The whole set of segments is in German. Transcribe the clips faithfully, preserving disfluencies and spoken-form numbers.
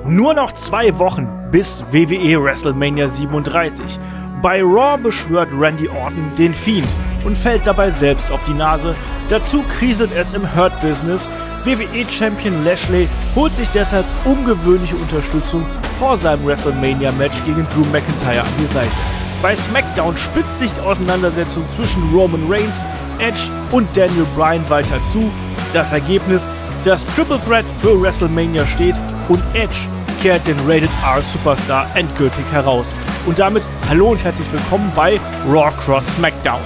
Nur noch zwei Wochen bis W W E WrestleMania siebenunddreißig. Bei Raw beschwört Randy Orton den Fiend und fällt dabei selbst auf die Nase. Dazu kriselt es im Hurt-Business. W W E-Champion Lashley holt sich deshalb ungewöhnliche Unterstützung vor seinem WrestleMania-Match gegen Drew McIntyre an die Seite. Bei SmackDown spitzt sich die Auseinandersetzung zwischen Roman Reigns, Edge und Daniel Bryan weiter zu. Das Ergebnis: das Triple Threat für WrestleMania steht und Edge kehrt den Rated R Superstar endgültig heraus. Und damit hallo und herzlich willkommen bei Raw Cross SmackDown.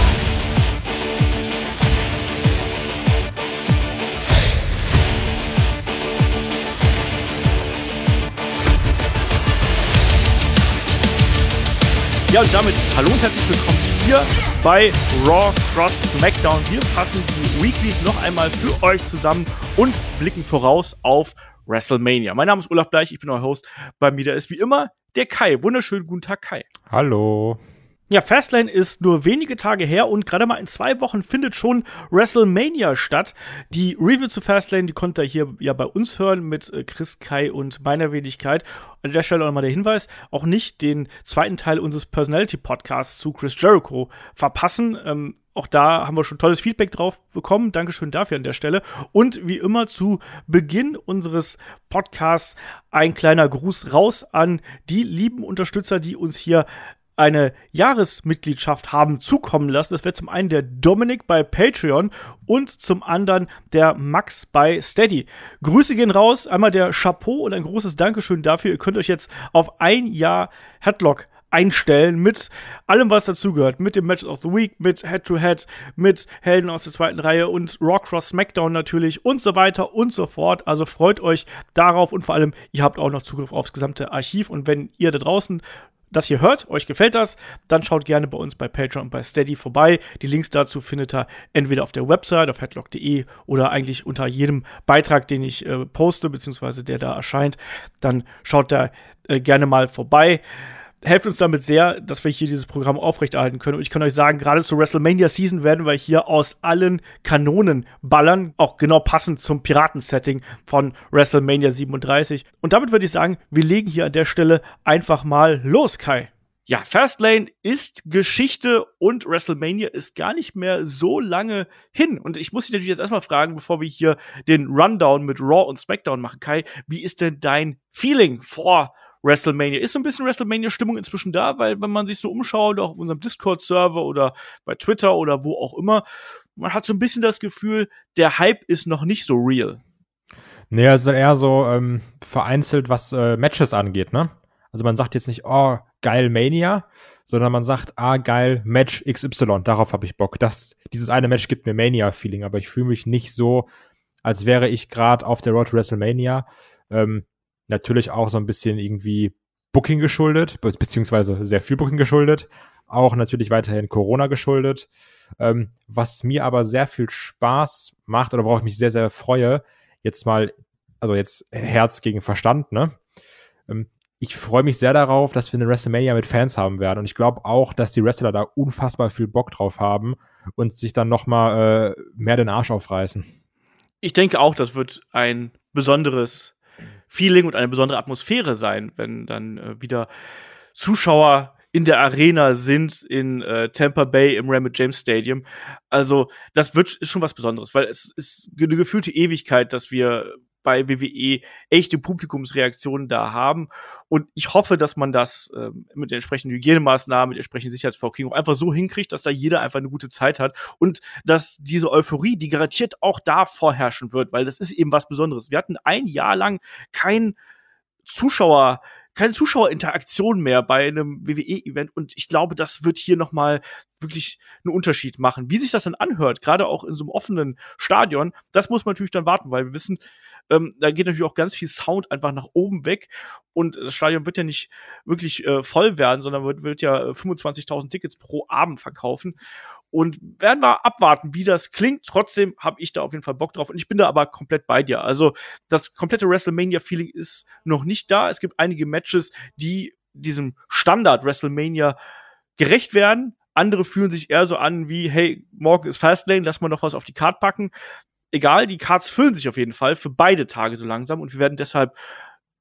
Ja, und damit hallo und herzlich willkommen hier bei Raw Cross SmackDown. Wir fassen die Weeklies noch einmal für euch zusammen und blicken voraus auf WrestleMania. Mein Name ist Olaf Bleich, ich bin euer Host. Bei mir da ist wie immer der Kai. Wunderschönen guten Tag, Kai. Hallo. Ja, Fastlane ist nur wenige Tage her und gerade mal in zwei Wochen findet schon WrestleMania statt. Die Review zu Fastlane, die könnt ihr hier ja bei uns hören mit Chris, Kai und meiner Wenigkeit. An der Stelle nochmal der Hinweis, auch nicht den zweiten Teil unseres Personality-Podcasts zu Chris Jericho verpassen. Ähm, auch da haben wir schon tolles Feedback drauf bekommen. Dankeschön dafür an der Stelle. Und wie immer zu Beginn unseres Podcasts ein kleiner Gruß raus an die lieben Unterstützer, die uns hier eine Jahresmitgliedschaft haben zukommen lassen. Das wäre zum einen der Dominik bei Patreon und zum anderen der Max bei Steady. Grüße gehen raus, einmal der Chapeau und ein großes Dankeschön dafür. Ihr könnt euch jetzt auf ein Jahr Headlock einstellen mit allem, was dazugehört. Mit dem Match of the Week, mit Head-to-Head, mit Helden aus der zweiten Reihe und Raw Cross SmackDown natürlich und so weiter und so fort. Also freut euch darauf und vor allem, ihr habt auch noch Zugriff aufs gesamte Archiv. Und wenn ihr da draußen das hier hört, euch gefällt das, dann schaut gerne bei uns bei Patreon und bei Steady vorbei. Die Links dazu findet ihr entweder auf der Website, auf headlock punkt de oder eigentlich unter jedem Beitrag, den ich äh, poste, beziehungsweise der da erscheint. Dann schaut da äh, gerne mal vorbei. Helft uns damit sehr, dass wir hier dieses Programm aufrechterhalten können. Und ich kann euch sagen, gerade zur WrestleMania-Season werden wir hier aus allen Kanonen ballern. Auch genau passend zum Piraten-Setting von WrestleMania siebenunddreißig. Und damit würde ich sagen, wir legen hier an der Stelle einfach mal los, Kai. Ja, Fastlane ist Geschichte und WrestleMania ist gar nicht mehr so lange hin. Und ich muss dich natürlich jetzt erstmal fragen, bevor wir hier den Rundown mit Raw und SmackDown machen, Kai, wie ist denn dein Feeling vor WrestleMania? Ist so ein bisschen WrestleMania-Stimmung inzwischen da, weil wenn man sich so umschaut, auch auf unserem Discord-Server oder bei Twitter oder wo auch immer, man hat so ein bisschen das Gefühl, der Hype ist noch nicht so real. Nee, es ist eher so ähm, vereinzelt, was äh, Matches angeht, ne? Also man sagt jetzt nicht, oh, geil Mania, sondern man sagt, ah, geil Match X Y, darauf habe ich Bock. Das, dieses eine Match gibt mir Mania-Feeling, aber ich fühle mich nicht so, als wäre ich gerade auf der Road to WrestleMania. Ähm, Natürlich auch so ein bisschen irgendwie Booking geschuldet, be- beziehungsweise sehr viel Booking geschuldet. Auch natürlich weiterhin Corona geschuldet. Ähm, was mir aber sehr viel Spaß macht oder worauf ich mich sehr, sehr freue, jetzt mal, also jetzt Herz gegen Verstand, ne? Ähm, ich freue mich sehr darauf, dass wir eine WrestleMania mit Fans haben werden. Und ich glaube auch, dass die Wrestler da unfassbar viel Bock drauf haben und sich dann noch mal äh, mehr den Arsch aufreißen. Ich denke auch, das wird ein besonderes Feeling und eine besondere Atmosphäre sein, wenn dann äh, wieder Zuschauer in der Arena sind in äh, Tampa Bay im Raymond James Stadium. Also das wird ist schon was Besonderes, weil es ist eine gefühlte Ewigkeit, dass wir bei W W E echte Publikumsreaktionen da haben. Und ich hoffe, dass man das äh, mit den entsprechenden Hygienemaßnahmen, mit der entsprechenden Sicherheitsvorkehrungen einfach so hinkriegt, dass da jeder einfach eine gute Zeit hat und dass diese Euphorie, die garantiert auch da vorherrschen wird, weil das ist eben was Besonderes. Wir hatten ein Jahr lang kein Zuschauer keine Zuschauerinteraktion mehr bei einem W W E-Event und ich glaube, das wird hier noch mal wirklich einen Unterschied machen. Wie sich das dann anhört, gerade auch in so einem offenen Stadion, das muss man natürlich dann warten, weil wir wissen, ähm, da geht natürlich auch ganz viel Sound einfach nach oben weg und das Stadion wird ja nicht wirklich äh, voll werden, sondern wird, wird ja fünfundzwanzigtausend Tickets pro Abend verkaufen. Und werden wir abwarten, wie das klingt. Trotzdem habe ich da auf jeden Fall Bock drauf. Und ich bin da aber komplett bei dir. Also das komplette WrestleMania-Feeling ist noch nicht da. Es gibt einige Matches, die diesem Standard WrestleMania gerecht werden. Andere fühlen sich eher so an wie, hey, morgen ist Fastlane, lass mal noch was auf die Card packen. Egal, die Cards füllen sich auf jeden Fall für beide Tage so langsam. Und wir werden deshalb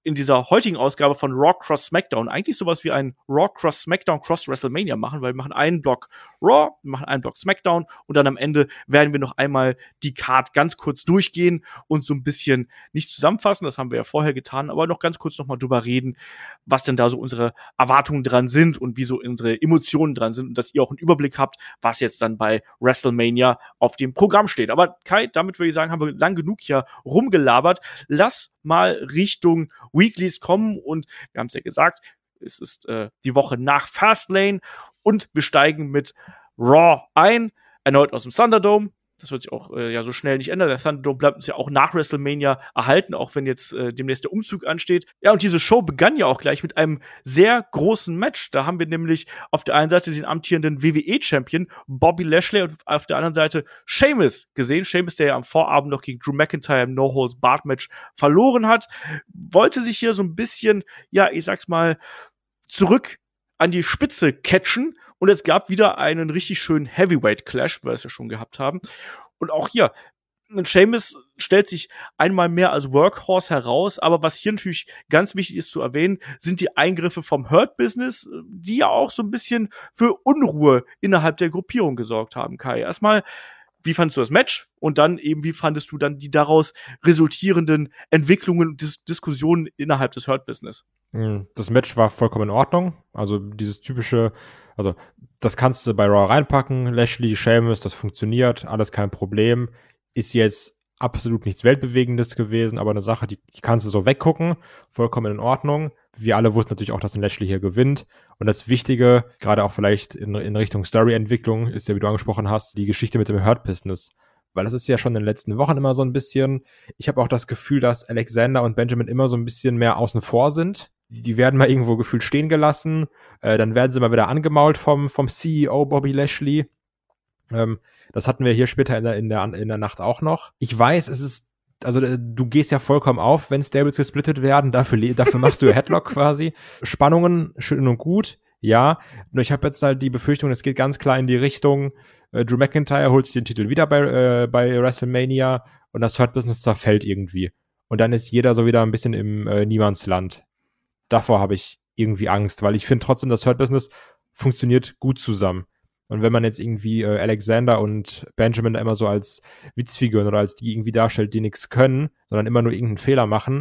in dieser heutigen Ausgabe von Raw Cross SmackDown eigentlich sowas wie ein Raw Cross SmackDown Cross WrestleMania machen, weil wir machen einen Block Raw, wir machen einen Block SmackDown und dann am Ende werden wir noch einmal die Card ganz kurz durchgehen und so ein bisschen nicht zusammenfassen, das haben wir ja vorher getan, aber noch ganz kurz noch mal drüber reden, was denn da so unsere Erwartungen dran sind und wie so unsere Emotionen dran sind und dass ihr auch einen Überblick habt, was jetzt dann bei WrestleMania auf dem Programm steht. Aber Kai, damit würde ich sagen, haben wir lang genug hier rumgelabert. Lass mal Richtung Weeklies kommen und wir haben es ja gesagt, es ist äh, die Woche nach Fastlane und wir steigen mit Raw ein, erneut aus dem Thunderdome. Das wird sich auch äh, ja so schnell nicht ändern. Der Thunderdome bleibt uns ja auch nach WrestleMania erhalten, auch wenn jetzt äh, demnächst der Umzug ansteht. Ja, und diese Show begann ja auch gleich mit einem sehr großen Match. Da haben wir nämlich auf der einen Seite den amtierenden W W E-Champion Bobby Lashley und auf der anderen Seite Sheamus gesehen. Sheamus, der ja am Vorabend noch gegen Drew McIntyre im No-Holds-Barred-Match verloren hat, wollte sich hier so ein bisschen, ja, ich sag's mal, zurück an die Spitze catchen. Und es gab wieder einen richtig schönen Heavyweight-Clash, wie wir es ja schon gehabt haben. Und auch hier, Sheamus stellt sich einmal mehr als Workhorse heraus, aber was hier natürlich ganz wichtig ist zu erwähnen, sind die Eingriffe vom Hurt Business, die ja auch so ein bisschen für Unruhe innerhalb der Gruppierung gesorgt haben, Kai. Erstmal, wie fandest du das Match? Und dann eben, wie fandest du dann die daraus resultierenden Entwicklungen und Dis- Diskussionen innerhalb des Hurt Business? Das Match war vollkommen in Ordnung. Also dieses typische, also das kannst du bei Raw reinpacken. Lashley, Sheamus, das funktioniert, alles kein Problem. Ist jetzt absolut nichts Weltbewegendes gewesen, aber eine Sache, die, die kannst du so weggucken. Vollkommen in Ordnung. Wir alle wussten natürlich auch, dass ein Lashley hier gewinnt. Und das Wichtige, gerade auch vielleicht in, in Richtung Story-Entwicklung, ist ja, wie du angesprochen hast, die Geschichte mit dem Hurt-Business. Weil das ist ja schon in den letzten Wochen immer so ein bisschen, ich habe auch das Gefühl, dass Alexander und Benjamin immer so ein bisschen mehr außen vor sind. Die, die werden mal irgendwo gefühlt stehen gelassen, äh, dann werden sie mal wieder angemault vom, vom C E O Bobby Lashley. Ähm, das hatten wir hier später in der, in, der, in der Nacht auch noch. Ich weiß, es ist, also du gehst ja vollkommen auf, wenn Stables gesplittet werden, dafür, dafür machst du Headlock quasi. Spannungen, schön und gut, ja. Nur ich habe jetzt halt die Befürchtung, es geht ganz klar in die Richtung, äh, Drew McIntyre holt sich den Titel wieder bei, äh, bei WrestleMania und das Hurt Business zerfällt irgendwie. Und dann ist jeder so wieder ein bisschen im äh, Niemandsland. Davor habe ich irgendwie Angst, weil ich finde trotzdem, das Hurt Business funktioniert gut zusammen. Und wenn man jetzt irgendwie äh, Alexander und Benjamin da immer so als Witzfiguren oder als die irgendwie darstellt, die nichts können, sondern immer nur irgendeinen Fehler machen,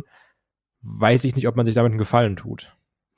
weiß ich nicht, ob man sich damit einen Gefallen tut.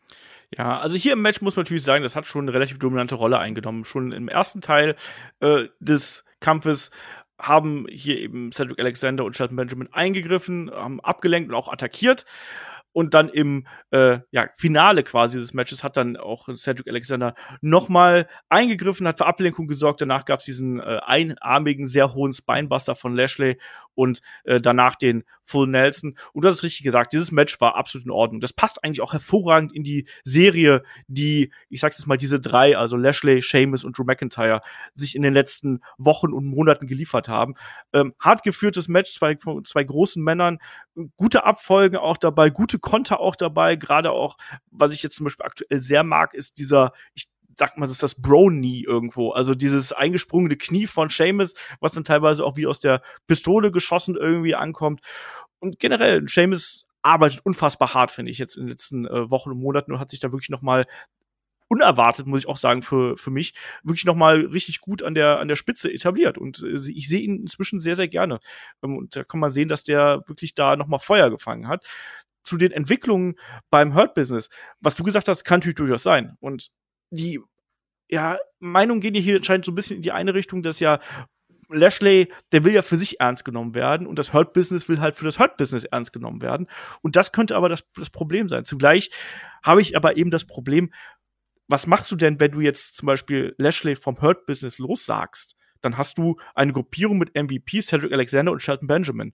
Ja, also hier im Match muss man natürlich sagen, das hat schon eine relativ dominante Rolle eingenommen. Schon im ersten Teil äh, des Kampfes haben hier eben Cedric Alexander und Shelton Benjamin eingegriffen, haben abgelenkt und auch attackiert. Und dann im äh, ja, Finale quasi des Matches hat dann auch Cedric Alexander nochmal eingegriffen, hat für Ablenkung gesorgt. Danach gab es diesen äh, einarmigen, sehr hohen Spinebuster von Lashley und äh, danach den Full Nelson. Und du hast es richtig gesagt, dieses Match war absolut in Ordnung. Das passt eigentlich auch hervorragend in die Serie, die, ich sag's jetzt mal, diese drei, also Lashley, Sheamus und Drew McIntyre, sich in den letzten Wochen und Monaten geliefert haben. Ähm, hart geführtes Match, zwei, zwei großen Männern, gute Abfolgen auch dabei, gute Konter auch dabei, gerade auch, was ich jetzt zum Beispiel aktuell sehr mag, ist dieser, ich sag mal, das ist das Bro-Knee irgendwo, also dieses eingesprungene Knie von Sheamus, was dann teilweise auch wie aus der Pistole geschossen irgendwie ankommt. Und generell, Sheamus arbeitet unfassbar hart, finde ich, jetzt in den letzten äh, Wochen und Monaten und hat sich da wirklich noch mal unerwartet, muss ich auch sagen, für, für mich, wirklich noch mal richtig gut an der, an der Spitze etabliert. Und äh, ich sehe ihn inzwischen sehr, sehr gerne. Ähm, und da kann man sehen, dass der wirklich da noch mal Feuer gefangen hat. Zu den Entwicklungen beim Hurt Business, was du gesagt hast, kann natürlich durchaus sein. Und die ja, Meinungen gehen hier anscheinend so ein bisschen in die eine Richtung, dass ja Lashley, der will ja für sich ernst genommen werden und das Hurt Business will halt für das Hurt Business ernst genommen werden. Und das könnte aber das, das Problem sein. Zugleich habe ich aber eben das Problem, was machst du denn, wenn du jetzt zum Beispiel Lashley vom Hurt Business lossagst? Dann hast du eine Gruppierung mit M V P, Cedric Alexander und Shelton Benjamin.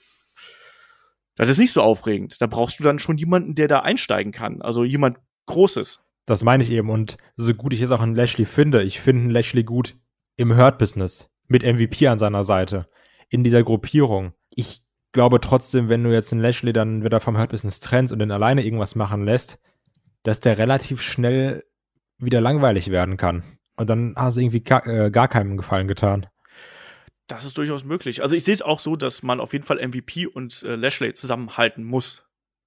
Das ist nicht so aufregend. Da brauchst du dann schon jemanden, der da einsteigen kann. Also jemand Großes. Das meine ich eben. Und so gut ich es auch an Lashley finde, ich finde einen Lashley gut im Hurt-Business. Mit M V P an seiner Seite. In dieser Gruppierung. Ich glaube trotzdem, wenn du jetzt einen Lashley dann wieder vom Hurt-Business trennst und den alleine irgendwas machen lässt, dass der relativ schnell wieder langweilig werden kann. Und dann hast du irgendwie gar, äh, gar keinem Gefallen getan. Das ist durchaus möglich. Also ich sehe es auch so, dass man auf jeden Fall M V P und äh, Lashley zusammenhalten muss.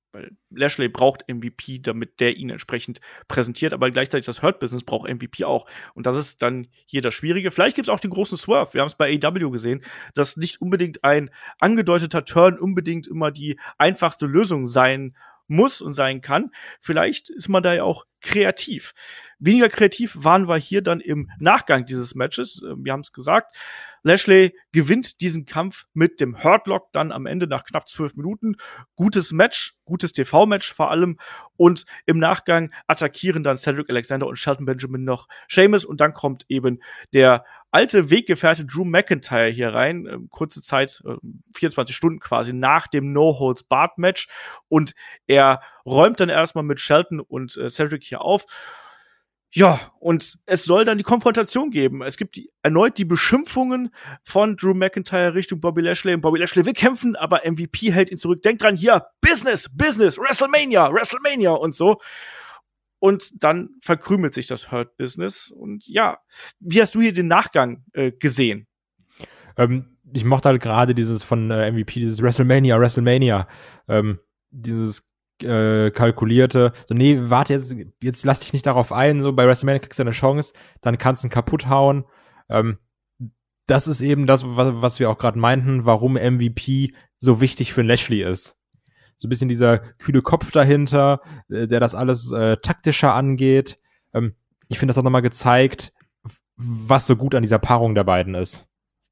Weil Lashley braucht M V P, damit der ihn entsprechend präsentiert, aber gleichzeitig das Hurt-Business braucht M V P auch. Und das ist dann hier das Schwierige. Vielleicht gibt es auch den großen Swerve. Wir haben es bei A E W gesehen, dass nicht unbedingt ein angedeuteter Turn unbedingt immer die einfachste Lösung sein muss und sein kann. Vielleicht ist man da ja auch kreativ. Weniger kreativ waren wir hier dann im Nachgang dieses Matches. Wir haben es gesagt, Lashley gewinnt diesen Kampf mit dem Hurtlock dann am Ende nach knapp zwölf Minuten. Gutes Match, gutes T V-Match vor allem. Und im Nachgang attackieren dann Cedric Alexander und Shelton Benjamin noch Sheamus. Und dann kommt eben der alte Weggefährte Drew McIntyre hier rein. Äh, kurze Zeit, äh, vierundzwanzig Stunden quasi nach dem No-Holds-Barred-Match. Und er räumt dann erstmal mit Shelton und äh, Cedric hier auf. Ja, und es soll dann die Konfrontation geben. Es gibt die, erneut die Beschimpfungen von Drew McIntyre Richtung Bobby Lashley. Und Bobby Lashley will kämpfen, aber M V P hält ihn zurück. Denkt dran, hier, Business, Business, WrestleMania, WrestleMania und so. Und dann verkrümelt sich das Hurt-Business. Und ja, wie hast du hier den Nachgang äh, gesehen? Ähm, ich mochte halt gerade dieses von äh, M V P, dieses WrestleMania, WrestleMania. Ähm, dieses äh, kalkulierte, so, nee, warte, jetzt, jetzt lass dich nicht darauf ein, so, bei WrestleMania kriegst du eine Chance, dann kannst du ihn kaputt hauen. Ähm, das ist eben das, was, was wir auch gerade meinten, warum M V P so wichtig für Lashley ist. So ein bisschen dieser kühle Kopf dahinter, äh, der das alles äh, taktischer angeht. Ähm, ich finde, das hat nochmal gezeigt, was so gut an dieser Paarung der beiden ist.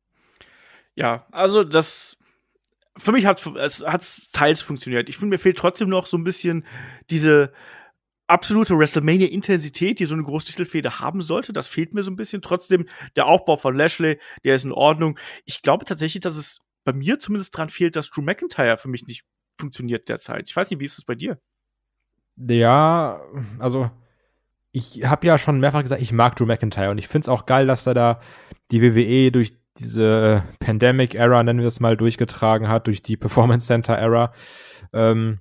Ja, also das für mich hat es hat's teils funktioniert. Ich finde, mir fehlt trotzdem noch so ein bisschen diese absolute WrestleMania-Intensität, die so eine Großtitelfehde haben sollte. Das fehlt mir so ein bisschen. Trotzdem, der Aufbau von Lashley, der ist in Ordnung. Ich glaube tatsächlich, dass es bei mir zumindest dran fehlt, dass Drew McIntyre für mich nicht funktioniert derzeit. Ich weiß nicht, wie ist es bei dir? Ja, also ich habe ja schon mehrfach gesagt, ich mag Drew McIntyre und ich finde es auch geil, dass er da die W W E durch diese Pandemic-Era, nennen wir es mal, durchgetragen hat, durch die Performance-Center-Era. Ähm,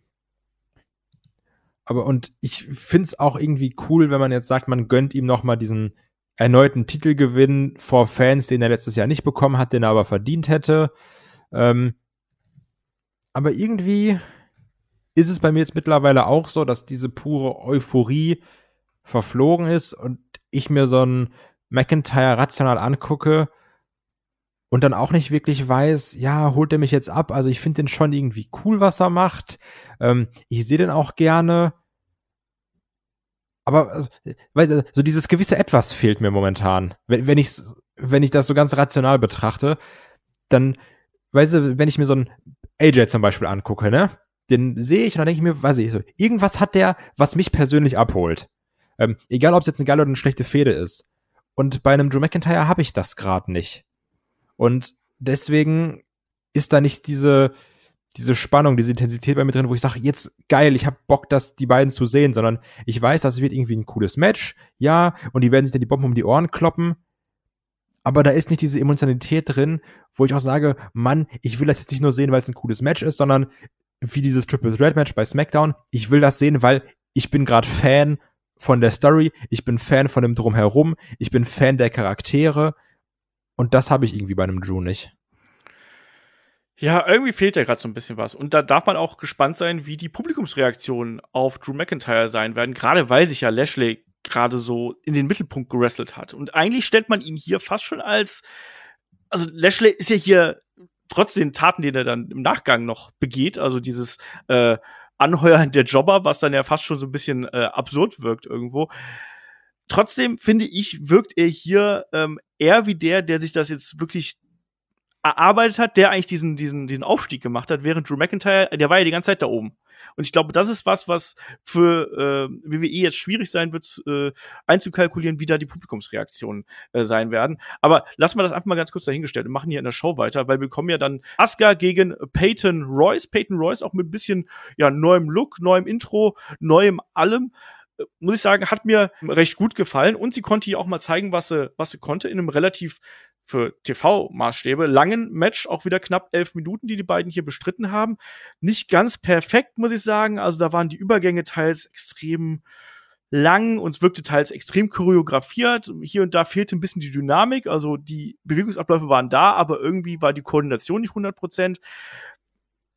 aber und ich finde es auch irgendwie cool, wenn man jetzt sagt, man gönnt ihm noch mal diesen erneuten Titelgewinn vor Fans, den er letztes Jahr nicht bekommen hat, den er aber verdient hätte. Ähm, aber irgendwie ist es bei mir jetzt mittlerweile auch so, dass diese pure Euphorie verflogen ist und ich mir so einen McIntyre rational angucke und dann auch nicht wirklich weiß, ja, holt er mich jetzt ab? Also ich finde den schon irgendwie cool, was er macht. Ähm, ich sehe den auch gerne. Aber also, weil, so dieses gewisse Etwas fehlt mir momentan. Wenn, wenn, ich, wenn ich das so ganz rational betrachte, dann, weißt du, wenn ich mir so einen A J zum Beispiel angucke, ne? Den sehe ich und dann denke ich mir, weiß ich so, irgendwas hat der, was mich persönlich abholt. Ähm, egal, ob es jetzt eine geile oder eine schlechte Fehde ist. Und bei einem Drew McIntyre habe ich das gerade nicht. Und deswegen ist da nicht diese, diese Spannung, diese Intensität bei mir drin, wo ich sage, jetzt geil, ich habe Bock, das, die beiden zu sehen, sondern ich weiß, das wird irgendwie ein cooles Match, ja, und die werden sich dann die Bomben um die Ohren kloppen, aber da ist nicht diese Emotionalität drin, wo ich auch sage, Mann, ich will das jetzt nicht nur sehen, weil es ein cooles Match ist, sondern wie dieses Triple Threat Match bei SmackDown, ich will das sehen, weil ich bin gerade Fan von der Story, ich bin Fan von dem Drumherum, ich bin Fan der Charaktere und das habe ich irgendwie bei einem Drew nicht. Ja, irgendwie fehlt ja gerade so ein bisschen was. Und da darf man auch gespannt sein, wie die Publikumsreaktionen auf Drew McIntyre sein werden, gerade weil sich ja Lashley gerade so in den Mittelpunkt gewrestelt hat. Und eigentlich stellt man ihn hier fast schon als also Lashley ist ja hier trotz den Taten, die er dann im Nachgang noch begeht, also dieses äh, Anheuern der Jobber, was dann ja fast schon so ein bisschen äh, absurd wirkt irgendwo. Trotzdem finde ich, wirkt er hier ähm, eher wie der, der sich das jetzt wirklich erarbeitet hat, der eigentlich diesen, diesen, diesen Aufstieg gemacht hat, während Drew McIntyre, der war ja die ganze Zeit da oben. Und ich glaube, das ist was, was für äh, W W E jetzt schwierig sein wird, äh, einzukalkulieren, wie da die Publikumsreaktionen äh, sein werden. Aber lassen wir das einfach mal ganz kurz dahingestellt und machen hier in der Show weiter, weil wir kommen ja dann Asuka gegen Peyton Royce. Peyton Royce auch mit ein bisschen ja, neuem Look, neuem Intro, neuem allem. Äh, muss ich sagen, hat mir recht gut gefallen. Und sie konnte hier auch mal zeigen, was sie, was sie konnte, in einem relativ für T V-Maßstäbe langen Match, auch wieder knapp elf Minuten, die die beiden hier bestritten haben. Nicht ganz perfekt, muss ich sagen. Also da waren die Übergänge teils extrem lang und es wirkte teils extrem choreografiert. Hier und da fehlte ein bisschen die Dynamik. Also die Bewegungsabläufe waren da, aber irgendwie war die Koordination nicht hundert Prozent. Und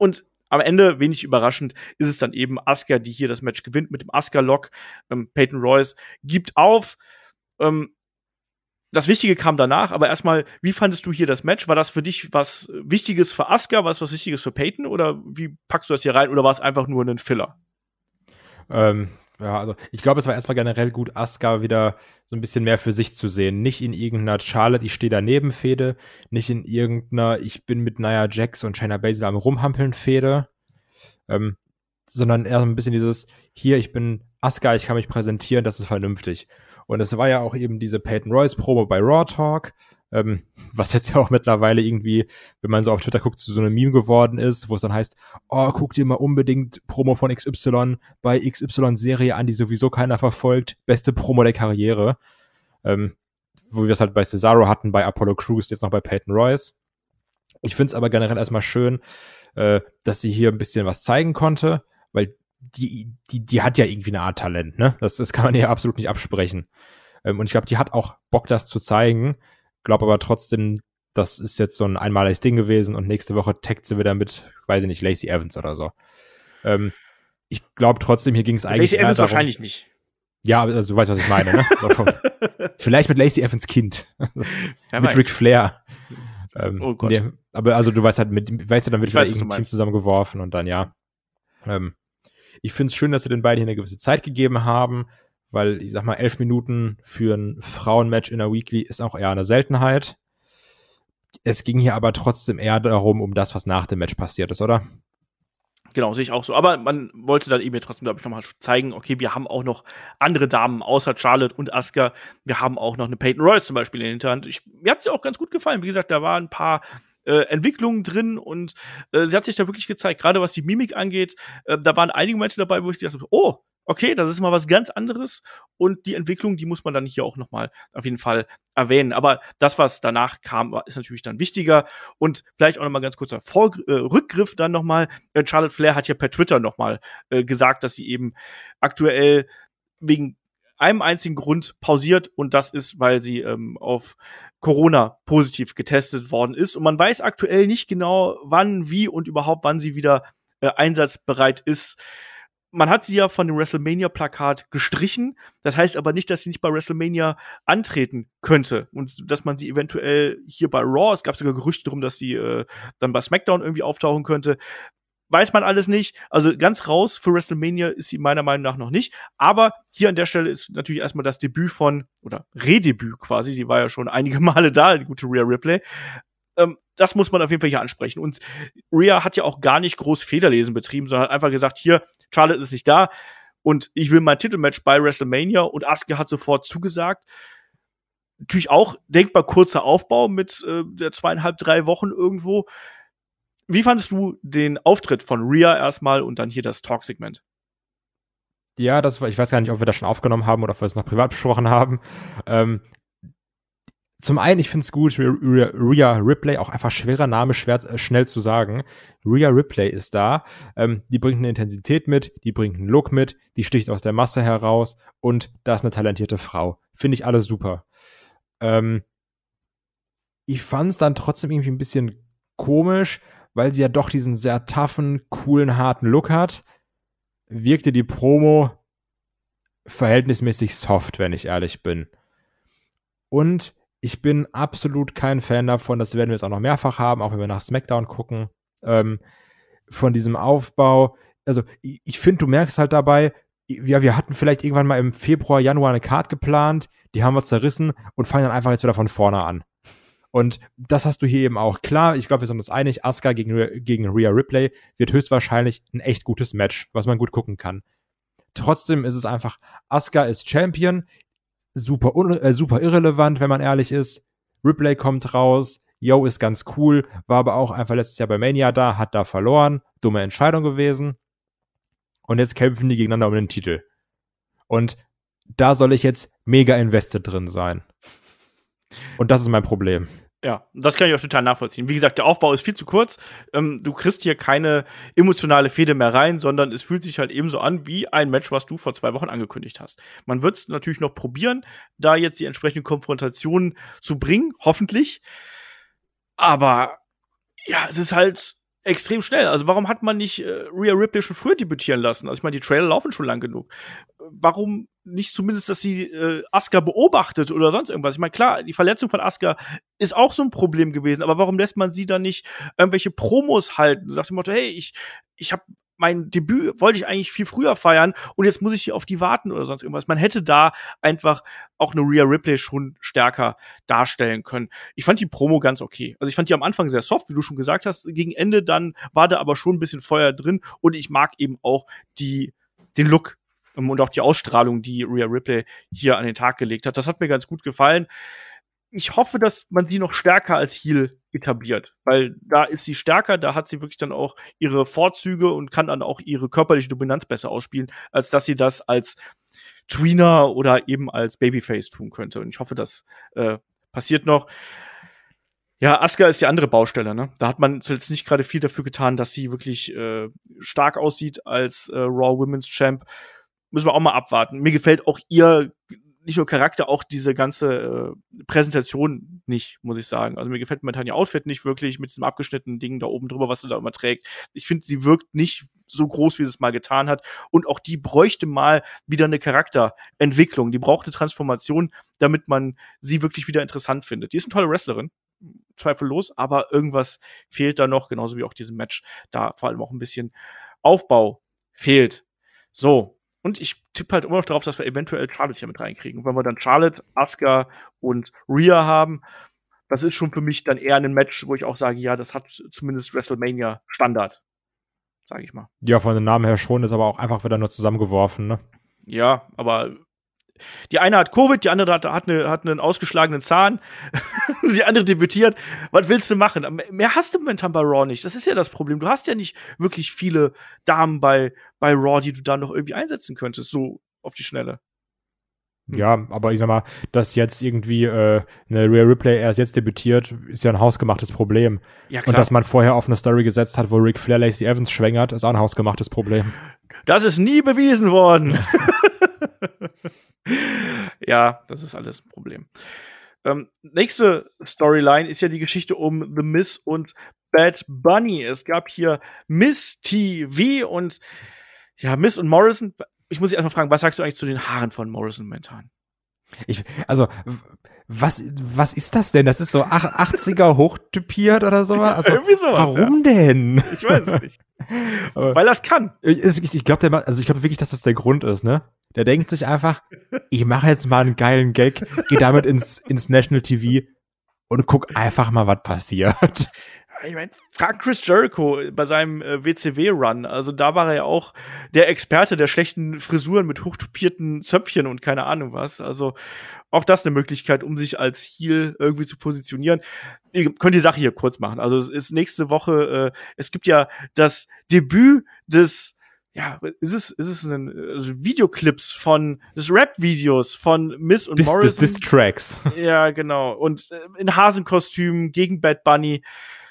am Ende, wenig überraschend, ist es dann eben Asuka, die hier das Match gewinnt mit dem Asuka-Lock. Ähm, Peyton Royce gibt auf. Ähm, das Wichtige kam danach, aber erstmal, wie fandest du hier das Match? War das für dich was Wichtiges für Asuka, was was Wichtiges für Peyton oder wie packst du das hier rein oder war es einfach nur ein Filler? Ähm, ja, also ich glaube, es war erstmal generell gut, Asuka wieder so ein bisschen mehr für sich zu sehen. Nicht in irgendeiner Charlotte, ich stehe daneben Fehde, nicht in irgendeiner, ich bin mit Nia Jax und Shayna Baszler am Rumhampeln Fehde, ähm, sondern eher so ein bisschen dieses, hier, ich bin Asuka, ich kann mich präsentieren, das ist vernünftig. Und es war ja auch eben diese Peyton Royce Promo bei Raw Talk, ähm, was jetzt ja auch mittlerweile irgendwie, wenn man so auf Twitter guckt, zu so einem Meme geworden ist, wo es dann heißt, oh, guck dir mal unbedingt Promo von X Y bei X Y-Serie an, die sowieso keiner verfolgt. Beste Promo der Karriere. Ähm, wo wir es halt bei Cesaro hatten, bei Apollo Crews, jetzt noch bei Peyton Royce. Ich finde es aber generell erstmal schön, äh, dass sie hier ein bisschen was zeigen konnte, weil die, die, die hat ja irgendwie eine Art Talent, ne? Das, das kann man ihr absolut nicht absprechen. Ähm, und ich glaube, die hat auch Bock, das zu zeigen. Glaube aber trotzdem, das ist jetzt so ein einmaliges Ding gewesen und nächste Woche taggt sie wieder mit, weiß ich nicht, Lacey Evans oder so. Ähm, ich glaube trotzdem, hier ging es eigentlich Lacey Evans darum, wahrscheinlich nicht. Ja, also du weißt, was ich meine, ne? So vom, vielleicht mit Lacey Evans Kind. Ja, mit Ric Flair. Ähm, oh Gott. Der, aber also du weißt halt, mit, weißt du, dann wird ich wieder weiß, irgendein Team zusammengeworfen und dann ja. Ähm, ich finde es schön, dass sie den beiden hier eine gewisse Zeit gegeben haben, weil ich sag mal, elf Minuten für ein Frauenmatch in der Weekly ist auch eher eine Seltenheit. Es ging hier aber trotzdem eher darum, um das, was nach dem Match passiert ist, oder? Genau, sehe ich auch so. Aber man wollte dann eben trotzdem, glaube ich, nochmal zeigen, okay, wir haben auch noch andere Damen außer Charlotte und Asuka. Wir haben auch noch eine Peyton Royce zum Beispiel in der Hinterhand. Ich, mir hat es ja auch ganz gut gefallen. Wie gesagt, da waren ein paar äh, Entwicklungen drin und äh, sie hat sich da wirklich gezeigt, gerade was die Mimik angeht. Äh, da waren einige Momente dabei, wo ich gedacht habe, oh, okay, das ist mal was ganz anderes. Und die Entwicklung, die muss man dann hier auch noch mal auf jeden Fall erwähnen. Aber das, was danach kam, ist natürlich dann wichtiger. Und vielleicht auch noch mal ganz kurzer Vor äh, Rückgriff dann noch mal. Äh, Charlotte Flair hat ja per Twitter noch mal äh, gesagt, dass sie eben aktuell wegen einem einzigen Grund pausiert. Und das ist, weil sie ähm, auf Corona positiv getestet worden ist. Und man weiß aktuell nicht genau, wann, wie und überhaupt, wann sie wieder äh, einsatzbereit ist. Man hat sie ja von dem WrestleMania-Plakat gestrichen. Das heißt aber nicht, dass sie nicht bei WrestleMania antreten könnte. Und dass man sie eventuell hier bei Raw, es gab sogar Gerüchte darum, dass sie äh, dann bei SmackDown irgendwie auftauchen könnte. Weiß man alles nicht. Also ganz raus für WrestleMania ist sie meiner Meinung nach noch nicht. Aber hier an der Stelle ist natürlich erstmal das Debüt von, oder Redebüt quasi, die war ja schon einige Male da, die gute Rhea Ripley. Ähm, das muss man auf jeden Fall hier ansprechen. Und Rhea hat ja auch gar nicht groß Federlesen betrieben, sondern hat einfach gesagt, hier, Charlotte ist nicht da und ich will mein Titelmatch bei WrestleMania und Asuka hat sofort zugesagt. Natürlich auch denkbar kurzer Aufbau mit äh, der zweieinhalb, drei Wochen irgendwo. Wie fandest du den Auftritt von Rhea erstmal und dann hier das Talk-Segment? Ja, das war, ich weiß gar nicht, ob wir das schon aufgenommen haben oder ob wir es noch privat besprochen haben. Ähm, Zum einen, ich finde es gut, Rhea, Rhea Ripley, auch einfach schwerer Name, schwer, äh, schnell zu sagen. Rhea Ripley ist da. Ähm, die bringt eine Intensität mit, die bringt einen Look mit, die sticht aus der Masse heraus und da ist eine talentierte Frau. Finde ich alles super. Ähm, ich fand es dann trotzdem irgendwie ein bisschen komisch, weil sie ja doch diesen sehr toughen, coolen, harten Look hat. Wirkte die Promo verhältnismäßig soft, wenn ich ehrlich bin. Und ich bin absolut kein Fan davon, das werden wir jetzt auch noch mehrfach haben, auch wenn wir nach SmackDown gucken, ähm, von diesem Aufbau. Also ich, ich finde, du merkst halt dabei, ja, wir hatten vielleicht irgendwann mal im Februar, Januar eine Card geplant, die haben wir zerrissen und fangen dann einfach jetzt wieder von vorne an. Und das hast du hier eben auch. Klar, ich glaube, wir sind uns einig, Asuka gegen, gegen Rhea Ripley wird höchstwahrscheinlich ein echt gutes Match, was man gut gucken kann. Trotzdem ist es einfach, Asuka ist Champion, super, äh, super irrelevant, wenn man ehrlich ist. Ripley kommt raus, Yo ist ganz cool, war aber auch einfach letztes Jahr bei Mania da, hat da verloren, dumme Entscheidung gewesen. Und jetzt kämpfen die gegeneinander um den Titel. Und da soll ich jetzt mega invested drin sein. Und das ist mein Problem. Ja, das kann ich auch total nachvollziehen. Wie gesagt, der Aufbau ist viel zu kurz. Ähm, du kriegst hier keine emotionale Fehde mehr rein, sondern es fühlt sich halt ebenso an wie ein Match, was du vor zwei Wochen angekündigt hast. Man wird es natürlich noch probieren, da jetzt die entsprechenden Konfrontationen zu bringen, hoffentlich. Aber ja, es ist halt extrem schnell. Also warum hat man nicht äh, Rhea Ripley schon früher debütieren lassen? Also ich meine, die Trailer laufen schon lang genug. Warum nicht zumindest, dass sie äh, Asuka beobachtet oder sonst irgendwas? Ich meine, klar, die Verletzung von Asuka ist auch so ein Problem gewesen, aber warum lässt man sie dann nicht irgendwelche Promos halten? Sagt dem Motto, hey, ich, ich habe mein Debüt wollte ich eigentlich viel früher feiern und jetzt muss ich hier auf die warten oder sonst irgendwas. Man hätte da einfach auch eine Rhea Ripley schon stärker darstellen können. Ich fand die Promo ganz okay. Also ich fand die am Anfang sehr soft, wie du schon gesagt hast. Gegen Ende dann war da aber schon ein bisschen Feuer drin und ich mag eben auch die, den Look und auch die Ausstrahlung, die Rhea Ripley hier an den Tag gelegt hat. Das hat mir ganz gut gefallen. Ich hoffe, dass man sie noch stärker als Heel etabliert, weil da ist sie stärker, da hat sie wirklich dann auch ihre Vorzüge und kann dann auch ihre körperliche Dominanz besser ausspielen, als dass sie das als Tweener oder eben als Babyface tun könnte. Und ich hoffe, das äh, passiert noch. Ja, Asuka ist die andere Baustelle, ne? Da hat man zuletzt nicht gerade viel dafür getan, dass sie wirklich äh, stark aussieht als äh, Raw Women's Champ. Müssen wir auch mal abwarten. Mir gefällt auch ihr nicht nur Charakter, auch diese ganze äh, Präsentation nicht, muss ich sagen. Also mir gefällt momentan ihr Outfit nicht wirklich mit diesem abgeschnittenen Ding da oben drüber, was sie da immer trägt. Ich finde, sie wirkt nicht so groß, wie sie es mal getan hat. Und auch die bräuchte mal wieder eine Charakterentwicklung. Die braucht eine Transformation, damit man sie wirklich wieder interessant findet. Die ist eine tolle Wrestlerin, zweifellos, aber irgendwas fehlt da noch, genauso wie auch diesem Match. Da vor allem auch ein bisschen Aufbau fehlt. So. Und ich tippe halt immer noch darauf, dass wir eventuell Charlotte hier mit reinkriegen. Wenn wir dann Charlotte, Asuka und Rhea haben, das ist schon für mich dann eher ein Match, wo ich auch sage, ja, das hat zumindest WrestleMania Standard, sage ich mal. Ja, von den Namen her schon, ist aber auch einfach wieder nur zusammengeworfen, ne? Ja, aber die eine hat Covid, die andere hat, hat, eine, hat einen ausgeschlagenen Zahn, die andere debütiert. Was willst du machen? Mehr hast du momentan bei Raw nicht. Das ist ja das Problem. Du hast ja nicht wirklich viele Damen bei, bei Raw, die du da noch irgendwie einsetzen könntest, so auf die Schnelle. Hm. Ja, aber ich sag mal, dass jetzt irgendwie äh, eine Rhea Ripley erst jetzt debütiert, ist ja ein hausgemachtes Problem. Ja, klar. Und dass man vorher auf eine Story gesetzt hat, wo Ric Flair Lacey Evans schwängert, ist auch ein hausgemachtes Problem. Das ist nie bewiesen worden. Ja, das ist alles ein Problem. Ähm, nächste Storyline ist ja die Geschichte um The Miz und Bad Bunny. Es gab hier Miz T V und ja, Miz und Morrison. Ich muss dich erstmal fragen, was sagst du eigentlich zu den Haaren von Morrison momentan? Ich, also, was, was ist das denn? Das ist so achtziger hochtypiert oder sowas? Also, irgendwie sowas, warum ja. denn? Ich weiß es nicht. Weil das kann. Ich, ich glaube, also ich glaube wirklich, dass das der Grund ist, ne? Der denkt sich einfach, ich mache jetzt mal einen geilen Gag, gehe damit ins, ins National T V und guck einfach mal, was passiert. Ich meine, frag Chris Jericho bei seinem äh, W C W-Run. Also da war er ja auch der Experte der schlechten Frisuren mit hochtupierten Zöpfchen und keine Ahnung was. Also auch das eine Möglichkeit, um sich als Heel irgendwie zu positionieren. Ihr könnt die Sache hier kurz machen. Also es ist nächste Woche, äh, es gibt ja das Debüt des ja, ist es, ist es ein also Videoclips von des Rap-Videos von Miz und Dis, Morrison. Dis, Dis Tracks. Ja, genau. Und äh, in Hasenkostüm gegen Bad Bunny.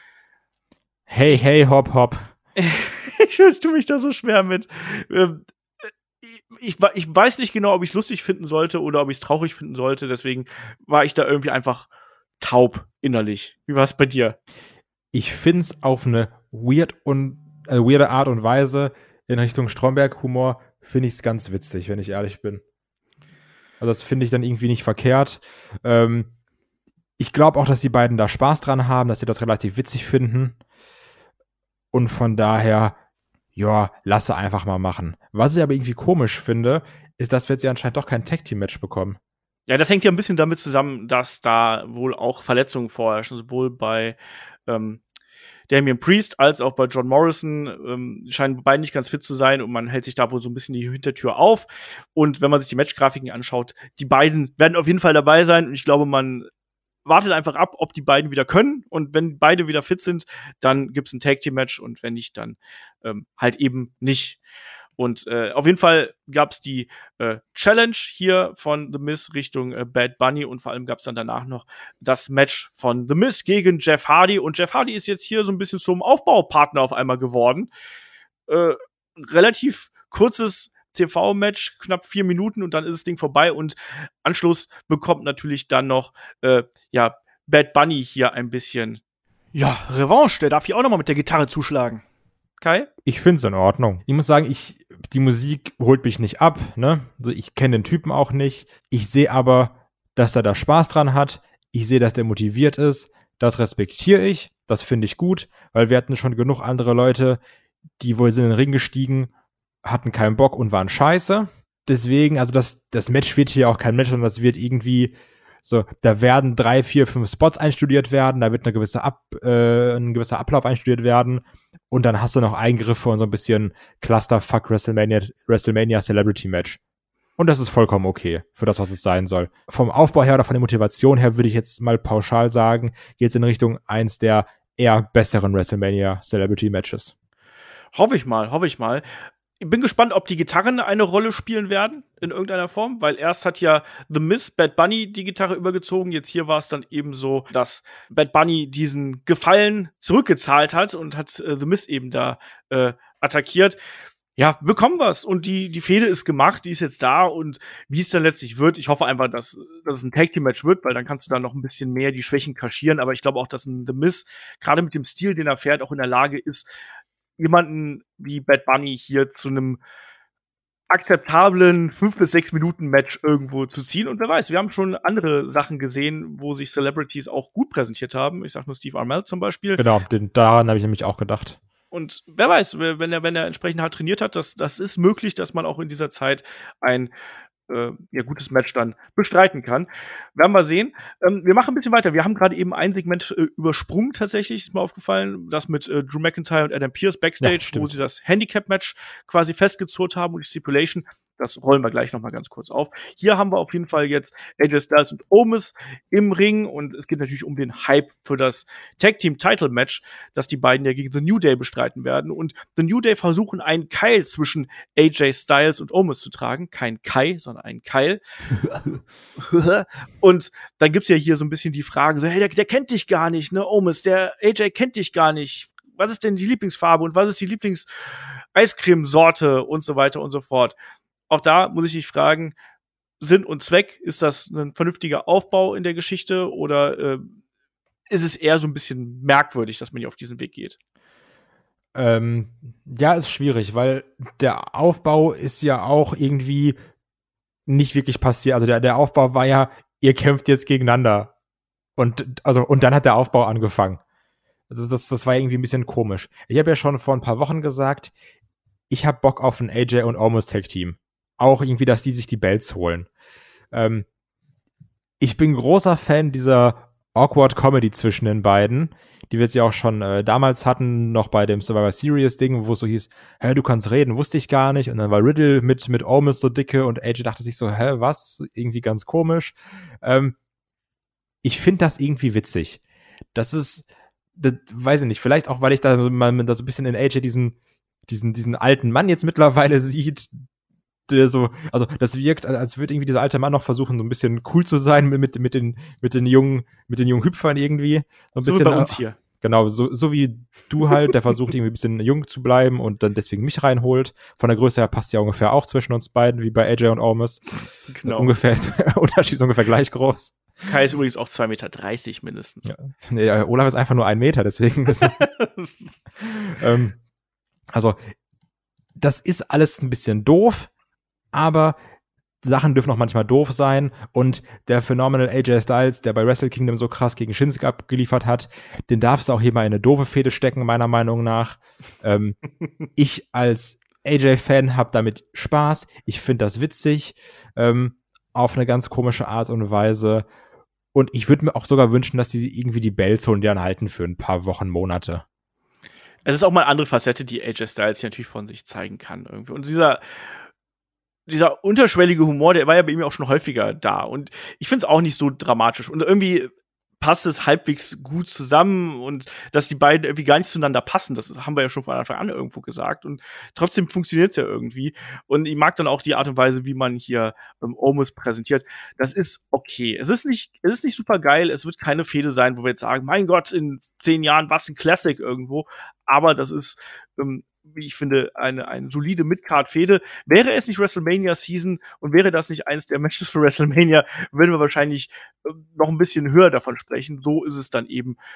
Hey, hey, hopp, hopp. Ich tue mich da so schwer mit. Ähm, ich, ich weiß nicht genau, ob ich es lustig finden sollte oder ob ich es traurig finden sollte. Deswegen war ich da irgendwie einfach taub innerlich. Wie war es bei dir? Ich finde es auf eine weird und, äh, weirde Art und Weise in Richtung Stromberg-Humor finde ich es ganz witzig, wenn ich ehrlich bin. Also das finde ich dann irgendwie nicht verkehrt. Ähm, ich glaube auch, dass die beiden da Spaß dran haben, dass sie das relativ witzig finden. Und von daher, ja, lasse einfach mal machen. Was ich aber irgendwie komisch finde, ist, dass wir jetzt ja anscheinend doch kein Tag-Team-Match bekommen. Ja, das hängt ja ein bisschen damit zusammen, dass da wohl auch Verletzungen vorherrschen, sowohl bei ähm, Damian Priest als auch bei John Morrison. Ähm, scheinen beide nicht ganz fit zu sein und man hält sich da wohl so ein bisschen die Hintertür auf. Und wenn man sich die Matchgrafiken anschaut, die beiden werden auf jeden Fall dabei sein und ich glaube, man wartet einfach ab, ob die beiden wieder können. Und wenn beide wieder fit sind, dann gibt's ein Tag-Team-Match und wenn nicht, dann ähm, halt eben nicht. Und äh, auf jeden Fall gab's die äh, Challenge hier von The Miz Richtung äh, Bad Bunny und vor allem gab's dann danach noch das Match von The Miz gegen Jeff Hardy. Und Jeff Hardy ist jetzt hier so ein bisschen zum Aufbaupartner auf einmal geworden. Äh, relativ kurzes T V-Match, knapp vier Minuten und dann ist das Ding vorbei und Anschluss bekommt natürlich dann noch äh, ja, Bad Bunny hier ein bisschen Ja, Revanche, der darf hier auch noch mal mit der Gitarre zuschlagen. Kai? Ich finde es in Ordnung. Ich muss sagen, ich, die Musik holt mich nicht ab, ne? Also ich kenne den Typen auch nicht. Ich sehe aber, dass er da Spaß dran hat. Ich sehe, dass der motiviert ist. Das respektiere ich. Das finde ich gut, weil wir hatten schon genug andere Leute, die wohl sind in den Ring gestiegen, hatten keinen Bock und waren scheiße. Deswegen, also das, das Match wird hier auch kein Match, sondern das wird irgendwie so, da werden drei, vier, fünf Spots einstudiert werden, da wird eine gewisse Ab, äh, ein gewisser Ablauf einstudiert werden und dann hast du noch Eingriffe und so ein bisschen Clusterfuck WrestleMania, WrestleMania Celebrity Match. Und das ist vollkommen okay für das, was es sein soll. Vom Aufbau her oder von der Motivation her würde ich jetzt mal pauschal sagen, geht es in Richtung eins der eher besseren WrestleMania Celebrity Matches. Hoffe ich mal, hoffe ich mal. Ich bin gespannt, ob die Gitarren eine Rolle spielen werden in irgendeiner Form, weil erst hat ja The Miz Bad Bunny die Gitarre übergezogen. Jetzt hier war es dann eben so, dass Bad Bunny diesen Gefallen zurückgezahlt hat und hat äh, The Miz eben da äh, attackiert. Ja, bekommen wir's. Und die, die Fehde ist gemacht, die ist jetzt da. Und wie es dann letztlich wird, ich hoffe einfach, dass, dass es ein Tag-Team-Match wird, weil dann kannst du da noch ein bisschen mehr die Schwächen kaschieren. Aber ich glaube auch, dass ein The Miz, gerade mit dem Stil, den er fährt, auch in der Lage ist, jemanden wie Bad Bunny hier zu einem akzeptablen fünf bis sechs Minuten Match irgendwo zu ziehen. Und wer weiß, wir haben schon andere Sachen gesehen, wo sich Celebrities auch gut präsentiert haben. Ich sag nur Steve Armel zum Beispiel. Genau, den, daran habe ich nämlich auch gedacht. Und wer weiß, wenn er, wenn er entsprechend hart trainiert hat, das, das ist möglich, dass man auch in dieser Zeit ein äh, ja, gutes Match dann bestreiten kann. Werden wir sehen. Ähm, wir machen ein bisschen weiter. Wir haben gerade eben ein Segment äh, übersprungen tatsächlich, ist mir aufgefallen. Das mit äh, Drew McIntyre und Adam Pearce Backstage, Ja, wo sie das Handicap-Match quasi festgezurrt haben und die Stipulation. Das rollen wir gleich noch mal ganz kurz auf. Hier haben wir auf jeden Fall jetzt A J Styles und Omos im Ring und es geht natürlich um den Hype für das Tag-Team-Title-Match, das die beiden ja gegen The New Day bestreiten werden. Und The New Day versuchen, einen Keil zwischen A J Styles und Omos zu tragen. Kein Kai, sondern einen Keil. Und dann gibt's ja hier so ein bisschen die Frage, so, hey, der, der kennt dich gar nicht, ne, Omos, der A J kennt dich gar nicht. Was ist denn die Lieblingsfarbe und was ist die Lieblings-Eiscremesorte und so weiter und so fort. Auch da muss ich dich fragen, Sinn und Zweck, ist das ein vernünftiger Aufbau in der Geschichte oder äh, ist es eher so ein bisschen merkwürdig, dass man hier auf diesen Weg geht? Ähm, ja, ist schwierig, weil der Aufbau ist ja auch irgendwie nicht wirklich passiert. Also der, der Aufbau war ja, ihr kämpft jetzt gegeneinander. Und, also, und dann hat der Aufbau angefangen. Also das, das war irgendwie ein bisschen komisch. Ich habe ja schon vor ein paar Wochen gesagt, ich habe Bock auf ein A J und Omos Tag Team. Auch irgendwie, dass die sich die Belts holen. Ähm, ich bin großer Fan dieser awkward Comedy zwischen den beiden, die wir jetzt ja auch schon äh, damals hatten, noch bei dem Survivor Series Ding, wo es so hieß, hä, du kannst reden, wusste ich gar nicht. Und dann war Riddle mit, mit Omos so dicke und A J dachte sich so, hä, was? Irgendwie ganz komisch. Ähm, ich finde das irgendwie witzig. Das ist, das, weiß ich nicht, vielleicht auch, weil ich da so, mal, da so ein bisschen in A J diesen, diesen, diesen alten Mann jetzt mittlerweile sieht, der so, also das wirkt, als würde irgendwie dieser alte Mann noch versuchen, so ein bisschen cool zu sein mit, mit, mit, den, mit den jungen, mit den jungen Hüpfern irgendwie. So ein So bisschen, wie bei uns hier. Genau, so, so wie du halt, der versucht irgendwie ein bisschen jung zu bleiben und dann deswegen mich reinholt. Von der Größe her passt ja ungefähr auch zwischen uns beiden, wie bei A J und Omos. Genau. Ungefähr ist der Unterschied ungefähr gleich groß. Kai ist übrigens auch zwei Meter dreißig mindestens. Ja. Nee, Olaf ist einfach nur ein Meter, deswegen. Ist, ähm, also, das ist alles ein bisschen doof, aber Sachen dürfen auch manchmal doof sein und der Phenomenal A J Styles, der bei Wrestle Kingdom so krass gegen Shinsuke abgeliefert hat, den darfst du auch hier mal in eine doofe Fehde stecken, meiner Meinung nach. ähm, ich als A J-Fan habe damit Spaß, ich finde das witzig, ähm, auf eine ganz komische Art und Weise und ich würde mir auch sogar wünschen, dass die irgendwie die Bells holen, die dann halten für ein paar Wochen, Monate. Es ist auch mal eine andere Facette, die A J Styles hier natürlich von sich zeigen kann irgendwie. Und dieser dieser unterschwellige Humor, der war ja bei ihm auch schon häufiger da. Und ich finde es auch nicht so dramatisch. Und irgendwie passt es halbwegs gut zusammen und dass die beiden irgendwie gar nicht zueinander passen, das haben wir ja schon von Anfang an irgendwo gesagt. Und trotzdem funktioniert es ja irgendwie. Und ich mag dann auch die Art und Weise, wie man hier ähm, Omos präsentiert. Das ist okay. Es ist nicht, es ist nicht super geil. Es wird keine Fehde sein, wo wir jetzt sagen, mein Gott, in zehn Jahren was ein Classic irgendwo. Aber das ist ähm, wie ich finde, eine, eine solide Mid-Card-Fehde. Wäre es nicht WrestleMania-Season und wäre das nicht eines der Matches für WrestleMania, würden wir wahrscheinlich äh, noch ein bisschen höher davon sprechen. So ist es dann eben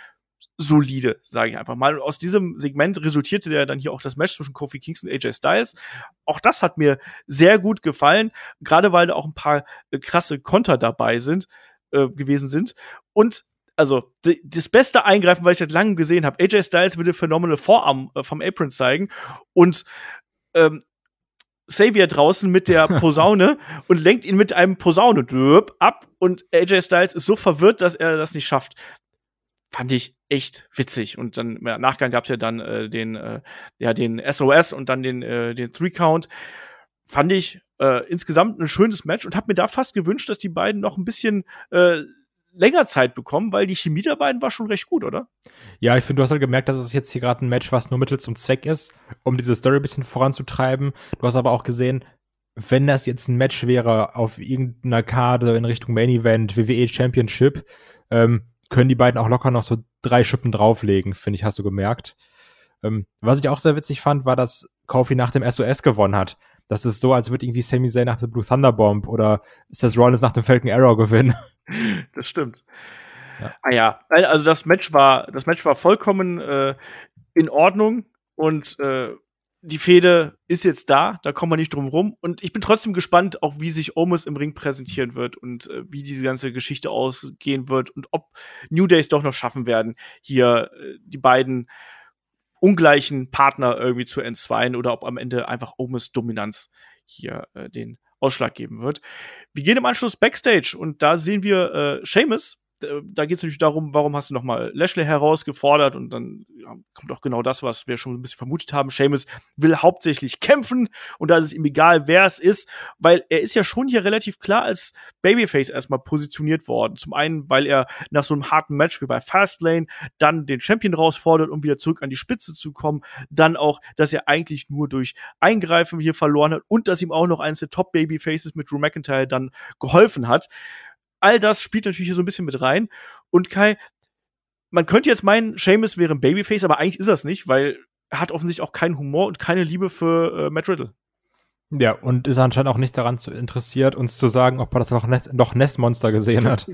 solide, sage ich einfach mal. Und aus diesem Segment resultierte ja dann hier auch das Match zwischen Kofi Kingston und A J Styles. Auch das hat mir sehr gut gefallen, gerade weil da auch ein paar äh, krasse Konter dabei sind, äh, gewesen sind. Und also die, das beste Eingreifen, was ich seit langem gesehen habe, A J Styles will den Phenomenal Vorarm äh, vom Apron zeigen und ähm, Xavier draußen mit der Posaune und lenkt ihn mit einem Posaune ab und A J Styles ist so verwirrt, dass er das nicht schafft. Fand ich echt witzig. Und dann im Nachgang gab's ja dann äh, den, äh, ja, den S O S und dann den, äh, den Three-Count. Fand ich äh, insgesamt ein schönes Match und hab mir da fast gewünscht, dass die beiden noch ein bisschen äh, länger Zeit bekommen, weil die Chemie der beiden war schon recht gut, oder? Ja, ich finde, du hast halt gemerkt, dass es jetzt hier gerade ein Match, was nur Mittel zum Zweck ist, um diese Story ein bisschen voranzutreiben. Du hast aber auch gesehen, wenn das jetzt ein Match wäre auf irgendeiner Karte in Richtung Main Event, W W E Championship, ähm, können die beiden auch locker noch so drei Schippen drauflegen, finde ich, hast du gemerkt. Ähm, was ich auch sehr witzig fand, war, dass Kofi nach dem S O S gewonnen hat. Das ist so, als würde irgendwie Sami Zayn nach der Blue Thunder Bomb oder Seth Rollins nach dem Falcon Arrow gewinnen. Das stimmt. Ja. Ah ja, also das Match war, das Match war vollkommen äh, in Ordnung und äh, die Fehde ist jetzt da, da kommen wir nicht drum rum. Und ich bin trotzdem gespannt, auch wie sich Omos im Ring präsentieren wird und äh, wie diese ganze Geschichte ausgehen wird und ob New Day es doch noch schaffen werden, hier äh, die beiden ungleichen Partner irgendwie zu entzweien oder ob am Ende einfach Omos Dominanz hier äh, den Ausschlag geben wird. Wir gehen im Anschluss Backstage und da sehen wir äh, Sheamus. Da geht es natürlich darum, warum hast du noch mal Lashley herausgefordert und dann ja, kommt auch genau das, was wir schon ein bisschen vermutet haben. Sheamus will hauptsächlich kämpfen und da ist es ihm egal, wer es ist, weil er ist ja schon hier relativ klar als Babyface erstmal positioniert worden. Zum einen, weil er nach so einem harten Match wie bei Fastlane dann den Champion herausfordert, um wieder zurück an die Spitze zu kommen. Dann auch, dass er eigentlich nur durch Eingreifen hier verloren hat und dass ihm auch noch eines der Top-Babyfaces mit Drew McIntyre dann geholfen hat. All das spielt natürlich hier so ein bisschen mit rein. Und Kai, man könnte jetzt meinen, Sheamus wäre ein Babyface, aber eigentlich ist er es nicht, weil er hat offensichtlich auch keinen Humor und keine Liebe für äh, Matt Riddle. Ja, und ist anscheinend auch nicht daran zu interessiert, uns zu sagen, ob er das noch, Nest, noch Nestmonster gesehen hat.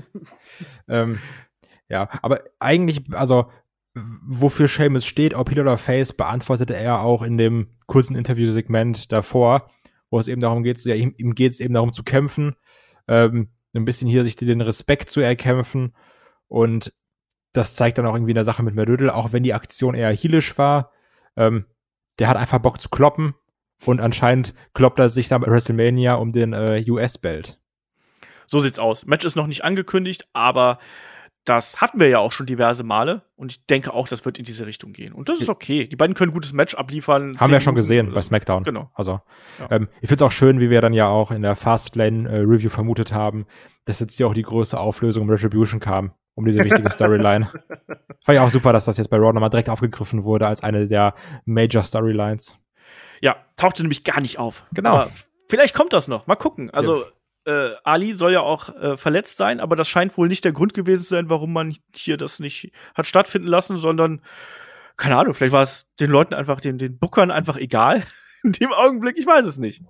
ähm, ja, aber eigentlich, also, wofür Sheamus steht, ob Heel oder Face, beantwortete er auch in dem kurzen Interviewsegment davor, wo es eben darum geht, ja, ihm, ihm geht es eben darum zu kämpfen, ähm, ein bisschen hier sich den Respekt zu erkämpfen und das zeigt dann auch irgendwie in der Sache mit Matt Riddle, auch wenn die Aktion eher heelisch war, ähm, der hat einfach Bock zu kloppen und anscheinend kloppt er sich dann bei WrestleMania um den äh, U S-Belt. So sieht's aus. Match ist noch nicht angekündigt, aber das hatten wir ja auch schon diverse Male und ich denke auch, das wird in diese Richtung gehen. Und das ist okay. Die beiden können ein gutes Match abliefern. Haben wir ja schon gesehen bei SmackDown. Genau. Also, ja. ähm, ich find's auch schön, wie wir dann ja auch in der Fastlane-Review äh, vermutet haben, dass jetzt ja auch die größte Auflösung um Retribution kam, um diese wichtige Storyline. Fand ich auch super, dass das jetzt bei Raw nochmal direkt aufgegriffen wurde als eine der Major Storylines. Ja, tauchte nämlich gar nicht auf. Genau. Aber vielleicht kommt das noch. Mal gucken. Also, ja. Äh, Ali soll ja auch äh, verletzt sein, aber das scheint wohl nicht der Grund gewesen zu sein, warum man hier das nicht hat stattfinden lassen, sondern, keine Ahnung, vielleicht war es den Leuten einfach, den, den Bookern einfach egal. In dem Augenblick, ich weiß es nicht.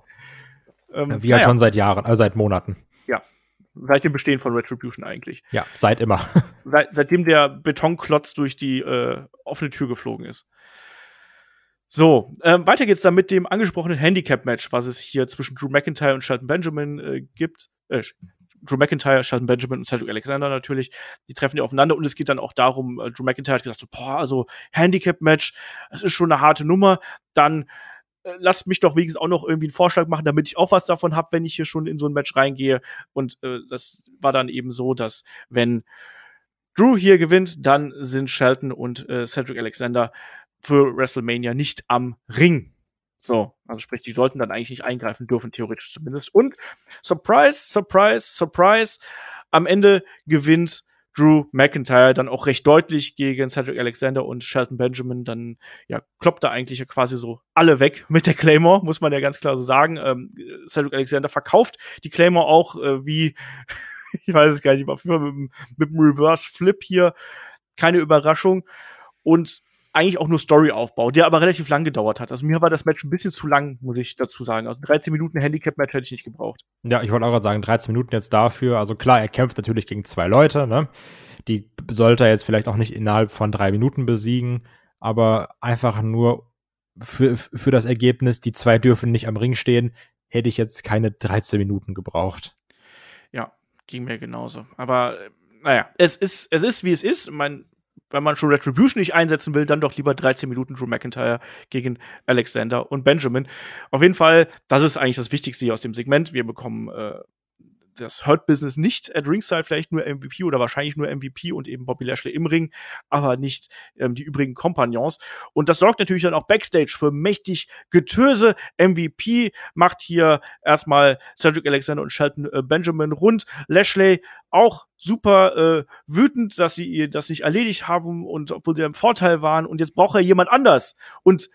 Ähm, Wie halt naja. schon seit Jahren, also seit Monaten. Ja, seit dem Bestehen von Retribution eigentlich. Ja, seit immer. Seit, seitdem der Betonklotz durch die äh, offene Tür geflogen ist. So, ähm, weiter geht's dann mit dem angesprochenen Handicap-Match, was es hier zwischen Drew McIntyre und Shelton Benjamin äh, gibt. Äh, Drew McIntyre, Shelton Benjamin und Cedric Alexander natürlich. Die treffen ja aufeinander und es geht dann auch darum, äh, Drew McIntyre hat gesagt so, boah, also Handicap-Match, das ist schon eine harte Nummer. Dann äh, lasst mich doch wenigstens auch noch irgendwie einen Vorschlag machen, damit ich auch was davon habe, wenn ich hier schon in so ein Match reingehe. Und äh, das war dann eben so, dass wenn Drew hier gewinnt, dann sind Shelton und äh, Cedric Alexander für WrestleMania nicht am Ring. So, also sprich, die sollten dann eigentlich nicht eingreifen dürfen, theoretisch zumindest. Und Surprise, Surprise, Surprise, am Ende gewinnt Drew McIntyre dann auch recht deutlich gegen Cedric Alexander und Shelton Benjamin. Dann ja, kloppt er eigentlich ja quasi so alle weg mit der Claymore, muss man ja ganz klar so sagen. Ähm, Cedric Alexander verkauft die Claymore auch äh, wie, ich weiß es gar nicht, auf jeden Fall mit, mit dem Reverse-Flip hier. Keine Überraschung. Und eigentlich auch nur Storyaufbau, der aber relativ lang gedauert hat. Also mir war das Match ein bisschen zu lang, muss ich dazu sagen. Also dreizehn Minuten Handicap-Match hätte ich nicht gebraucht. Ja, ich wollte auch gerade sagen, dreizehn Minuten jetzt dafür. Also klar, er kämpft natürlich gegen zwei Leute, ne? Die sollte er jetzt vielleicht auch nicht innerhalb von drei Minuten besiegen, aber einfach nur für, für das Ergebnis, die zwei dürfen nicht am Ring stehen, hätte ich jetzt keine dreizehn Minuten gebraucht. Ja, ging mir genauso. Aber naja, es ist, es ist, wie es ist. Ich mein, wenn man schon Retribution nicht einsetzen will, dann doch lieber dreizehn Minuten Drew McIntyre gegen Alexander und Benjamin. Auf jeden Fall, das ist eigentlich das Wichtigste hier aus dem Segment. Wir bekommen äh, das Hurt Business nicht at Ringside, vielleicht nur M V P oder wahrscheinlich nur M V P und eben Bobby Lashley im Ring, aber nicht ähm, die übrigen Kompagnons. Und das sorgt natürlich dann auch Backstage für mächtig Getöse. M V P macht hier erstmal Cedric Alexander und Shelton äh, Benjamin rund. Lashley auch super äh, wütend, dass sie ihr das nicht erledigt haben und obwohl sie im Vorteil waren und jetzt braucht er jemand anders. Und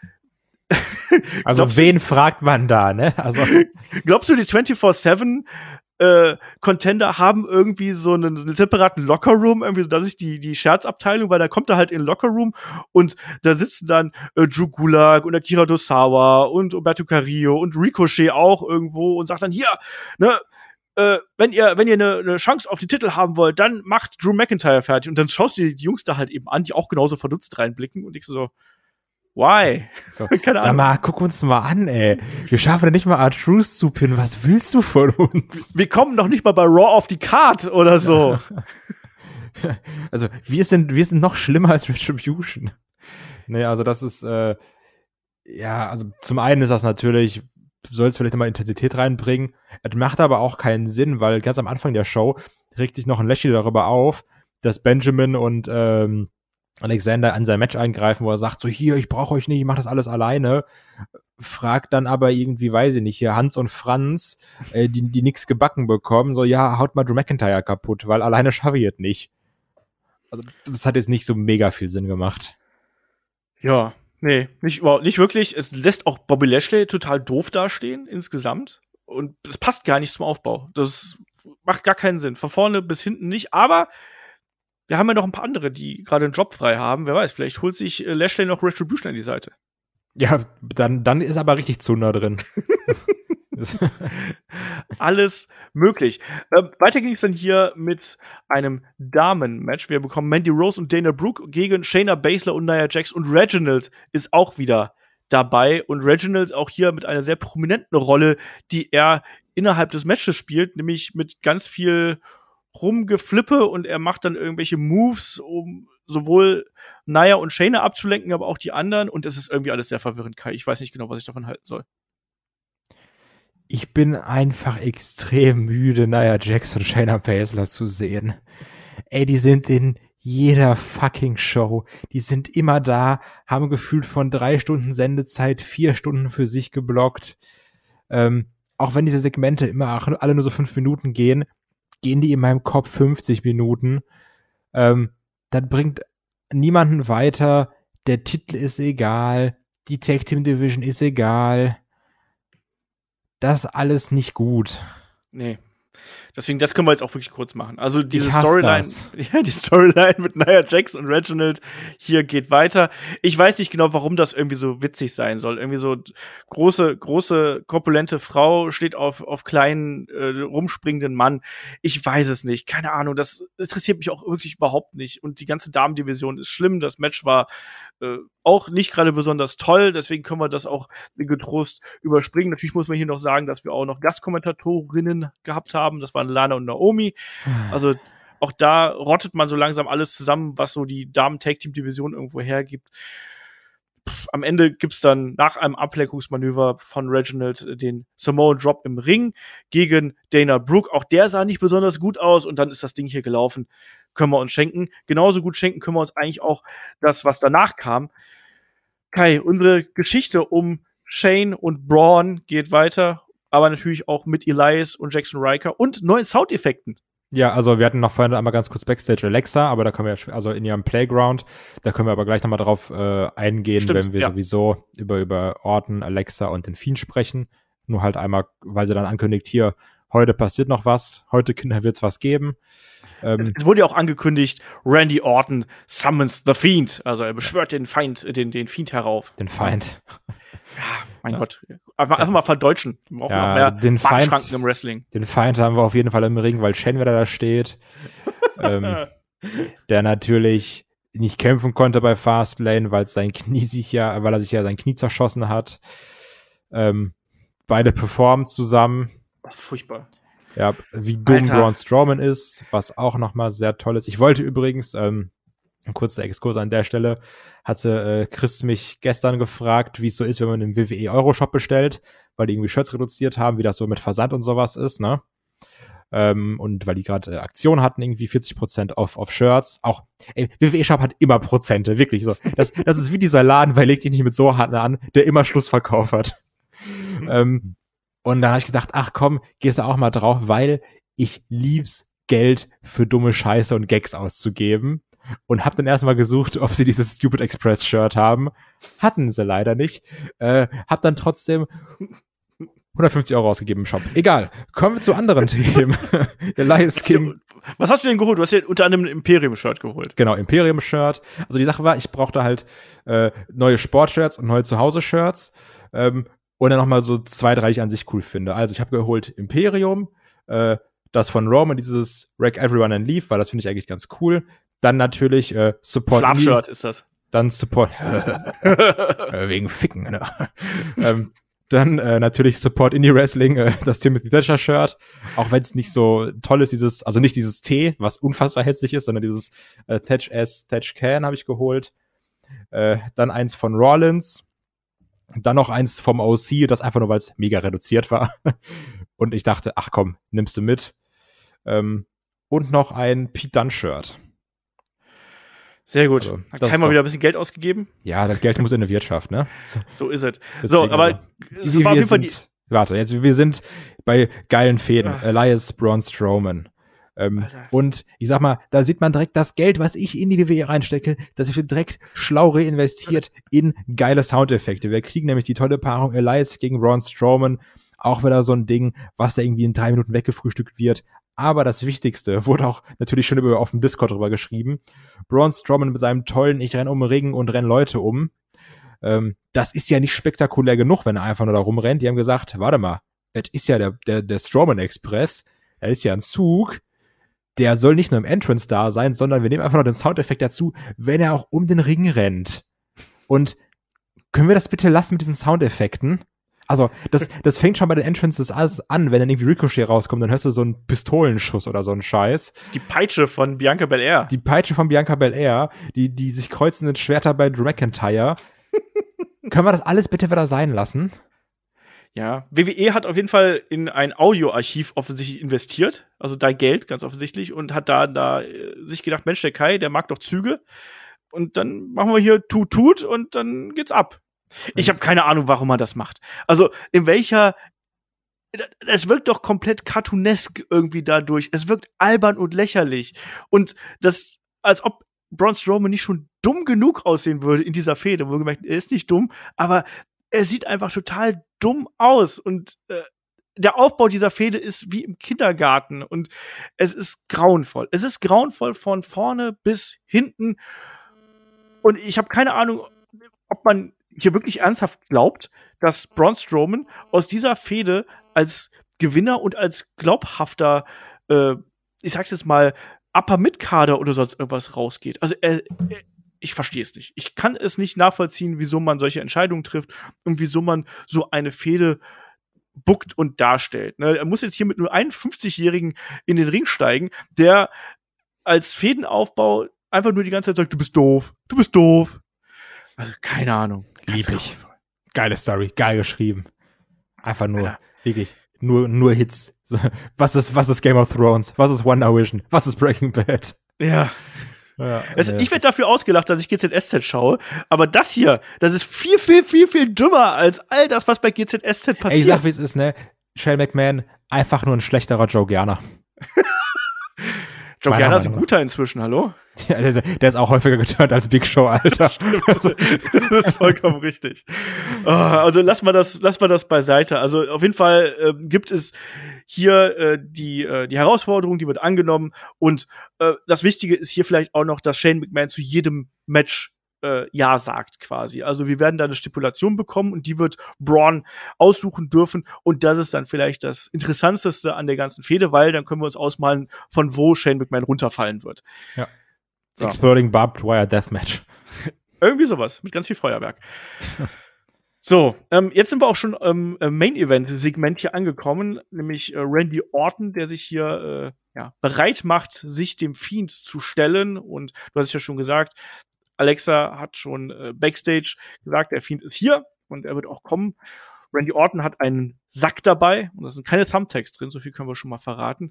also wen du, fragt man da, ne? Also glaubst du, die vierundzwanzig sieben Äh, Contender haben irgendwie so einen, einen separaten Lockerroom, irgendwie so, dass ich die, die Scherzabteilung, weil da kommt er halt in den Lockerroom und da sitzen dann äh, Drew Gulak und Akira Tozawa und Umberto Carrillo und Ricochet auch irgendwo und sagt dann, hier, ne, äh, wenn ihr, wenn ihr eine ne Chance auf die Titel haben wollt, dann macht Drew McIntyre fertig. Und dann schaust du die, die Jungs da halt eben an, die auch genauso verdutzt reinblicken und ich so, why? So, Keine sag mal, guck uns mal an, ey. Wir schaffen ja nicht mal R-Truth zu pinnen. Was willst du von uns? Wir kommen noch nicht mal bei Raw auf die Card oder so. Also, wir sind, wir sind noch schlimmer als Retribution. Nee, also das ist, äh, ja, also zum einen ist das natürlich, du sollst vielleicht mal Intensität reinbringen. Es macht aber auch keinen Sinn, weil ganz am Anfang der Show regt sich noch ein Lashley darüber auf, dass Benjamin und, ähm, Alexander an sein Match eingreifen, wo er sagt, so hier, ich brauche euch nicht, ich mache das alles alleine. Fragt dann aber irgendwie, weiß ich nicht, hier Hans und Franz, äh, die, die nix gebacken bekommen, so ja, haut mal Drew McIntyre kaputt, weil alleine schaffe ich es nicht. Also das hat jetzt nicht so mega viel Sinn gemacht. Ja, nee, nicht, nicht wirklich. Es lässt auch Bobby Lashley total doof dastehen insgesamt und es passt gar nicht zum Aufbau. Das macht gar keinen Sinn. Von vorne bis hinten nicht, aber wir haben ja noch ein paar andere, die gerade einen Job frei haben. Wer weiß, vielleicht holt sich äh, Lashley noch Retribution an die Seite. Ja, dann, dann ist aber richtig Zunder drin. Alles möglich. Äh, weiter ging es dann hier mit einem Damen-Match. Wir bekommen Mandy Rose und Dana Brooke gegen Shayna Baszler und Nia Jax. Und Reginald ist auch wieder dabei. Und Reginald auch hier mit einer sehr prominenten Rolle, die er innerhalb des Matches spielt, nämlich mit ganz viel Rumgeflippe und er macht dann irgendwelche Moves, um sowohl Nia und Shayna abzulenken, aber auch die anderen. Und es ist irgendwie alles sehr verwirrend, Kai. Ich weiß nicht genau, was ich davon halten soll. Ich bin einfach extrem müde, Nia Jax und Shayna Baszler zu sehen. Ey, die sind in jeder fucking Show. Die sind immer da, haben gefühlt von drei Stunden Sendezeit vier Stunden für sich geblockt. Ähm, auch wenn diese Segmente immer alle nur so fünf Minuten gehen, gehen die in meinem Kopf fünfzig Minuten. Ähm, das bringt niemanden weiter. Der Titel ist egal. Die Tag Team Division ist egal. Das ist alles nicht gut. Nee. Deswegen, das können wir jetzt auch wirklich kurz machen. Also diese Ich hasse Storyline, das. ja, die Storyline mit Nia Jax und Reginald hier geht weiter. Ich weiß nicht genau, warum das irgendwie so witzig sein soll. Irgendwie so große, große, korpulente Frau steht auf, auf kleinen, äh, rumspringenden Mann. Ich weiß es nicht. Keine Ahnung. Das interessiert mich auch wirklich überhaupt nicht. Und die ganze Damendivision ist schlimm. Das Match war äh, auch nicht gerade besonders toll. Deswegen können wir das auch getrost überspringen. Natürlich muss man hier noch sagen, dass wir auch noch Gastkommentatorinnen gehabt haben. Das waren Lana und Naomi. Also auch da rottet man so langsam alles zusammen, was so die Damen-Tag-Team-Division irgendwo hergibt. Pff, am Ende gibt's dann nach einem Ablenkungsmanöver von Reginald den Samoan Drop im Ring gegen Dana Brooke. Auch der sah nicht besonders gut aus und dann ist das Ding hier gelaufen. Können wir uns schenken. Genauso gut schenken können wir uns eigentlich auch das, was danach kam. Kai, unsere Geschichte um Shane und Braun geht weiter. Aber natürlich auch mit Elias und Jackson Riker und neuen Soundeffekten. Ja, also wir hatten noch vorhin einmal ganz kurz Backstage Alexa, aber da können wir, also in ihrem Playground, da können wir aber gleich nochmal drauf äh, eingehen, Stimmt, wenn wir ja. sowieso über, über Orton, Alexa und den Fiend sprechen. Nur halt einmal, weil sie dann ankündigt, hier, heute passiert noch was, heute, Kinder, wird's was geben. Ähm, es wurde ja auch angekündigt, Randy Orton summons the Fiend. Also er beschwört ja. den Feind, den, den Fiend herauf. Den Feind. Ja, mein ja. Gott. Einfach, einfach mal verdeutschen. Wir brauchen ja, noch mehr den Feind, im Wrestling. Den Feind haben wir auf jeden Fall im Ring, weil Shane wieder da steht. ähm, der natürlich nicht kämpfen konnte bei Fastlane, weil sein Knie sich ja, weil er sich ja sein Knie zerschossen hat. Ähm, beide performen zusammen. Ach, furchtbar. Ja, wie dumm Alter. Braun Strowman ist, was auch nochmal sehr toll ist. Ich wollte übrigens, ähm, ein kurzer Exkurs an der Stelle, hatte äh, Chris mich gestern gefragt, wie es so ist, wenn man im W W E Euroshop bestellt, weil die irgendwie Shirts reduziert haben, wie das so mit Versand und sowas ist, ne? Ähm, und weil die gerade äh, Aktion hatten, irgendwie vierzig Prozent auf, auf Shirts. Auch, ey, W W E-Shop hat immer Prozente, wirklich so. Das, das ist wie dieser Laden, weil legt dich nicht mit so hart an, der immer Schlussverkauf hat. ähm, und dann habe ich gesagt, ach komm, gehst du auch mal drauf, weil ich lieb's, Geld für dumme Scheiße und Gags auszugeben. Und hab dann erstmal gesucht, ob sie dieses Stupid Express Shirt haben. Hatten sie leider nicht. Äh, hab dann trotzdem hundertfünfzig Euro ausgegeben im Shop. Egal. Kommen wir zu anderen Themen. Elias King. Was hast du denn geholt? Du hast ja unter anderem ein Imperium-Shirt geholt. Genau, Imperium-Shirt. Also die Sache war, ich brauchte halt äh, neue Sportshirts und neue Zuhause-Shirts. Ähm, und dann nochmal so zwei, drei, die ich an sich cool finde. Also ich habe geholt Imperium, äh, das von Roman, dieses Wreck Everyone and Leave, weil das finde ich eigentlich ganz cool. Dann natürlich äh, Support. Schlafshirt ist das. Dann Support. Wegen Ficken, ne? ähm, Dann äh, natürlich Support Indie Wrestling, äh, das Timothy Thatcher Shirt. Auch wenn es nicht so toll ist, dieses, also nicht dieses T, was unfassbar hässlich ist, sondern dieses äh, Thatch S, Thatch Can habe ich geholt. Äh, dann eins von Rollins. Dann noch eins vom O C, das einfach nur, weil es mega reduziert war. Und ich dachte, ach komm, nimmst du mit. Ähm, und noch ein Pete Dunne Shirt. Sehr gut. Also, Hat das keiner ist wieder ein bisschen Geld ausgegeben? Ja, das Geld muss in der Wirtschaft, ne? So, So ist es. Deswegen, So, aber es war auf jeden Fall die. Sind, warte, jetzt, wir sind bei geilen Fäden. Ach. Elias, Braun Strowman. Ähm, und ich sag mal, da sieht man direkt das Geld, was ich in die W W E reinstecke, das wird direkt schlau reinvestiert in geile Soundeffekte. Wir kriegen nämlich die tolle Paarung Elias gegen Braun Strowman. Auch wieder so ein Ding, was da irgendwie in drei Minuten weggefrühstückt wird. Aber das Wichtigste wurde auch natürlich schon über, auf dem Discord drüber geschrieben. Braun Strowman mit seinem tollen Ich renn um den Ring und renn Leute um. Ähm, das ist ja nicht spektakulär genug, wenn er einfach nur da rumrennt. Die haben gesagt, warte mal, das ist ja der, der, der Strowman Express. Das ist ja ein Zug. Der soll nicht nur im Entrance da sein, sondern wir nehmen einfach noch den Soundeffekt dazu, wenn er auch um den Ring rennt. Und können wir das bitte lassen mit diesen Soundeffekten? Also, das, das fängt schon bei den Entrances an, wenn dann irgendwie Ricochet rauskommt, dann hörst du so einen Pistolenschuss oder so einen Scheiß. Die Peitsche von Bianca Belair. Die Peitsche von Bianca Belair, die, die sich kreuzenden Schwerter bei Drew McIntyre. Können wir das alles bitte wieder sein lassen? Ja, W W E hat auf jeden Fall in ein Audioarchiv offensichtlich investiert, also da Geld, ganz offensichtlich, und hat da, da äh, sich gedacht, Mensch, der Kai, der mag doch Züge. Und dann machen wir hier Tut Tut und dann geht's ab. Ich habe keine Ahnung, warum man das macht. Also, in welcher. Es wirkt doch komplett cartoonesk irgendwie dadurch. Es wirkt albern und lächerlich. Und das, als ob Braun Strowman nicht schon dumm genug aussehen würde in dieser Fehde. Wohlgemerkt, er ist nicht dumm, aber er sieht einfach total dumm aus. Und äh, der Aufbau dieser Fehde ist wie im Kindergarten. Und es ist grauenvoll. Es ist grauenvoll von vorne bis hinten. Und ich habe keine Ahnung, ob man hier wirklich ernsthaft glaubt, dass Braun Strowman aus dieser Fehde als Gewinner und als glaubhafter, äh, ich sag's jetzt mal, Upper-Mid-Kader oder sonst irgendwas rausgeht. Also, äh, ich verstehe es nicht. Ich kann es nicht nachvollziehen, wieso man solche Entscheidungen trifft und wieso man so eine Fehde bookt und darstellt. Ne? Er muss jetzt hier mit nur einem fünfzigjährigen in den Ring steigen, der als Fädenaufbau einfach nur die ganze Zeit sagt, du bist doof, du bist doof. Also, keine Ahnung. Lieb ich. Geile Story, geil geschrieben. Einfach nur, ja. wirklich, nur, nur Hits. Was ist, was ist Game of Thrones? Was ist One Hour Vision? Was ist Breaking Bad? Ja. ja also, ich werde dafür ausgelacht, dass ich G Z S Z schaue. Aber das hier, das ist viel, viel, viel, viel dümmer als all das, was bei G Z S Z passiert. Ey, ich sag, wie es ist, ne? Shane McMahon, einfach nur ein schlechterer Joe Gerner. Joe Gerner ist ein guter inzwischen, hallo? Ja, der, ist, der ist auch häufiger geturnt als Big Show, Alter. Das ist vollkommen richtig. Oh, also lassen wir das, lassen wir das beiseite. Also auf jeden Fall äh, gibt es hier äh, die, äh, die Herausforderung, die wird angenommen. Und äh, das Wichtige ist hier vielleicht auch noch, dass Shane McMahon zu jedem Match äh, Ja sagt quasi. Also wir werden da eine Stipulation bekommen und die wird Braun aussuchen dürfen. Und das ist dann vielleicht das Interessanteste an der ganzen Fehde, weil dann können wir uns ausmalen, von wo Shane McMahon runterfallen wird. Ja. So. Exploding Barbed Wire Deathmatch. Irgendwie sowas, mit ganz viel Feuerwerk. So, ähm, jetzt sind wir auch schon im ähm, Main-Event-Segment hier angekommen, nämlich äh, Randy Orton, der sich hier äh, ja, bereit macht, sich dem Fiend zu stellen. Und du hast es ja schon gesagt, Alexa hat schon äh, Backstage gesagt, der Fiend ist hier und er wird auch kommen. Randy Orton hat einen Sack dabei und da sind keine Thumbtacks drin, so viel können wir schon mal verraten.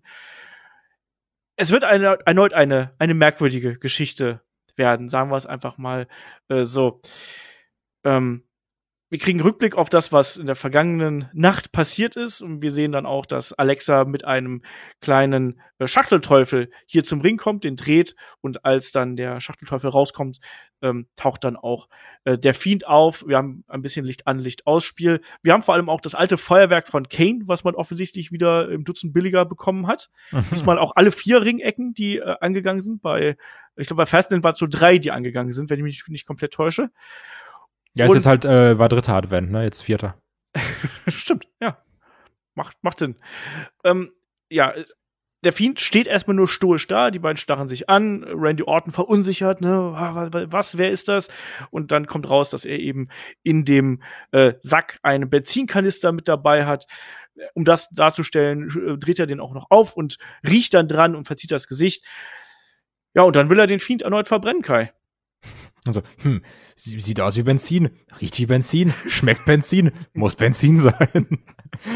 Es wird eine, erneut eine, eine merkwürdige Geschichte werden, sagen wir es einfach mal äh, so. Ähm, wir kriegen Rückblick auf das, was in der vergangenen Nacht passiert ist. Und wir sehen dann auch, dass Alexa mit einem kleinen äh, Schachtelteufel hier zum Ring kommt, den dreht. Und als dann der Schachtelteufel rauskommt, ähm, taucht dann auch äh, der Fiend auf. Wir haben ein bisschen Licht an, Licht aus Spiel. Wir haben vor allem auch das alte Feuerwerk von Kane, was man offensichtlich wieder im Dutzend billiger bekommen hat. Mhm. Diesmal auch alle vier Ringecken, die äh, angegangen sind. Bei, ich glaube, bei Fastlane waren es so drei, die angegangen sind, wenn ich mich nicht komplett täusche. Ja, ist jetzt halt, äh, war dritter Advent, ne? Jetzt vierter. Stimmt, ja. Macht, macht Sinn. Ähm, ja, der Fiend steht erstmal nur stoisch da, die beiden starren sich an, Randy Orton verunsichert, ne, was, wer ist das? Und dann kommt raus, dass er eben in dem äh, Sack einen Benzinkanister mit dabei hat. Um das darzustellen, dreht er den auch noch auf und riecht dann dran und verzieht das Gesicht. Ja, und dann will er den Fiend erneut verbrennen, Kai. Also, hm, sieht aus wie Benzin, riecht wie Benzin, schmeckt Benzin, muss Benzin sein.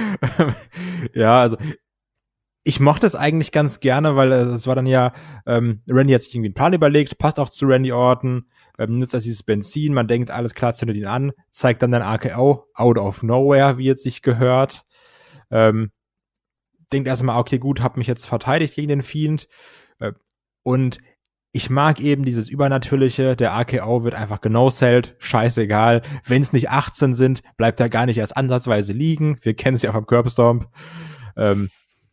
Ja, also ich mochte es eigentlich ganz gerne, weil es war dann ja, ähm, Randy hat sich irgendwie einen Plan überlegt, passt auch zu Randy Orton, ähm, nutzt das dieses Benzin, man denkt, alles klar, zündet ihn an, zeigt dann den R K O, out of nowhere, wie es sich gehört. Ähm, denkt erstmal, okay, gut, hab mich jetzt verteidigt gegen den Fiend. Äh, und ich mag eben dieses Übernatürliche, der R K O wird einfach genosellt, scheißegal. Wenn es nicht achtzehn sind, bleibt er gar nicht erst ansatzweise liegen. Wir kennen es ja vom Curbstomp. Ähm,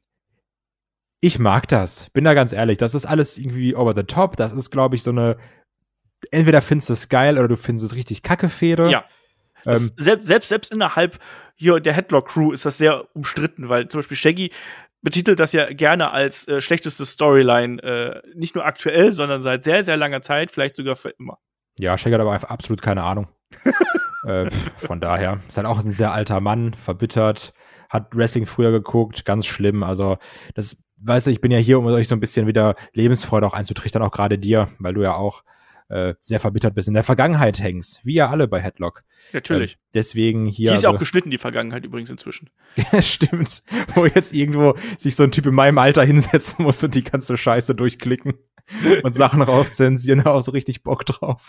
ich mag das, bin da ganz ehrlich. Das ist alles irgendwie over the top. Das ist, glaube ich, so eine, entweder findest du es geil oder du findest es richtig Kacke-Fehde. Ja. Ähm, selbst, selbst, selbst innerhalb hier der Headlock-Crew ist das sehr umstritten, weil zum Beispiel Shaggy betitelt das ja gerne als äh, schlechteste Storyline, äh, nicht nur aktuell, sondern seit sehr, sehr langer Zeit, vielleicht sogar für immer. Ja, Shaggy hat aber einfach absolut keine Ahnung. äh, von daher. Ist halt auch ein sehr alter Mann, verbittert, hat Wrestling früher geguckt, ganz schlimm. Also, das, weißt du, ich bin ja hier, um euch so ein bisschen wieder Lebensfreude auch einzutrichtern, auch gerade dir, weil du ja auch äh, sehr verbittert bist, in der Vergangenheit hängst, wie ja alle bei Headlock. Natürlich. Ähm, deswegen hier. Die ist ja also, auch geschnitten, die Vergangenheit übrigens inzwischen. Ja, stimmt. Wo jetzt irgendwo sich so ein Typ in meinem Alter hinsetzen muss und die ganze Scheiße durchklicken und Sachen rauszensieren, da auch so richtig Bock drauf.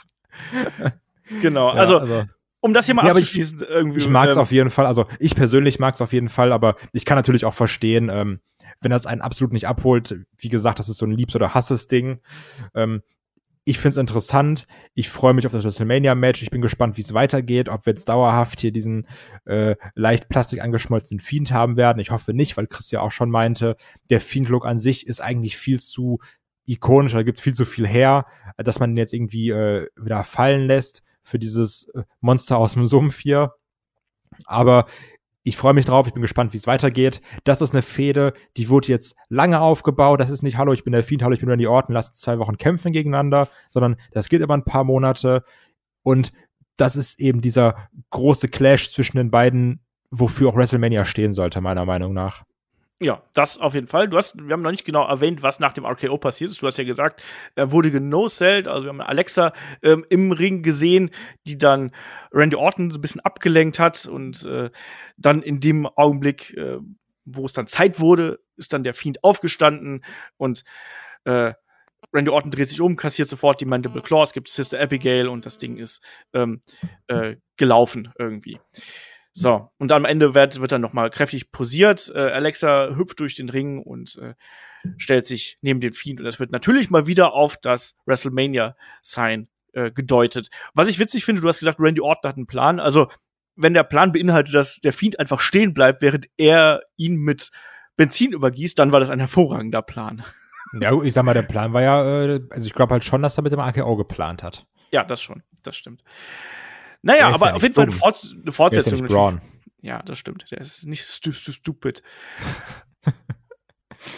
Genau, ja, also, also um das hier mal ja, abzuschließen, ich, irgendwie. Ich mag's ähm, auf jeden Fall, also ich persönlich mag's auf jeden Fall, aber ich kann natürlich auch verstehen, ähm, wenn das einen absolut nicht abholt. Wie gesagt, das ist so ein Liebs- oder Hasses-Ding. Ähm, Ich find's interessant. Ich freue mich auf das WrestleMania-Match. Ich bin gespannt, wie es weitergeht. Ob wir jetzt dauerhaft hier diesen äh, leicht plastik angeschmolzenen Fiend haben werden. Ich hoffe nicht, weil Chris ja auch schon meinte, der Fiend-Look an sich ist eigentlich viel zu ikonisch, da gibt viel zu viel her, dass man ihn jetzt irgendwie äh, wieder fallen lässt für dieses äh, Monster aus dem Sumpf hier. Aber ich freue mich drauf, ich bin gespannt, wie es weitergeht. Das ist eine Fehde, die wurde jetzt lange aufgebaut. Das ist nicht, hallo, ich bin der Fiend, hallo, ich bin Randy Orton, lass uns zwei Wochen kämpfen gegeneinander, sondern das geht über ein paar Monate. Und das ist eben dieser große Clash zwischen den beiden, wofür auch WrestleMania stehen sollte, meiner Meinung nach. Ja, das auf jeden Fall. Du hast, wir haben noch nicht genau erwähnt, was nach dem R K O passiert ist. Du hast ja gesagt, er wurde genosellt. Also wir haben Alexa ähm, im Ring gesehen, die dann Randy Orton so ein bisschen abgelenkt hat. Und äh, dann in dem Augenblick, äh, wo es dann Zeit wurde, ist dann der Fiend aufgestanden. Und äh, Randy Orton dreht sich um, kassiert sofort die Mandible Claws, gibt Sister Abigail und das Ding ist ähm, äh, gelaufen irgendwie. So, und am Ende wird, wird dann noch mal kräftig posiert. Äh, Alexa hüpft durch den Ring und äh, stellt sich neben den Fiend. Und das wird natürlich mal wieder auf das WrestleMania-Sign äh, gedeutet. Was ich witzig finde, du hast gesagt, Randy Orton hat einen Plan. Also, wenn der Plan beinhaltet, dass der Fiend einfach stehen bleibt, während er ihn mit Benzin übergießt, dann war das ein hervorragender Plan. Ja, ich sag mal, der Plan war ja, äh, also ich glaube halt schon, dass er mit dem R K O geplant hat. Ja, das schon, das stimmt. Naja, aber ja auf jeden Fall eine, Fort- eine Fortsetzung. Der ist ja nicht Braun. Ja, das stimmt. Der ist nicht stu- stu- stupid.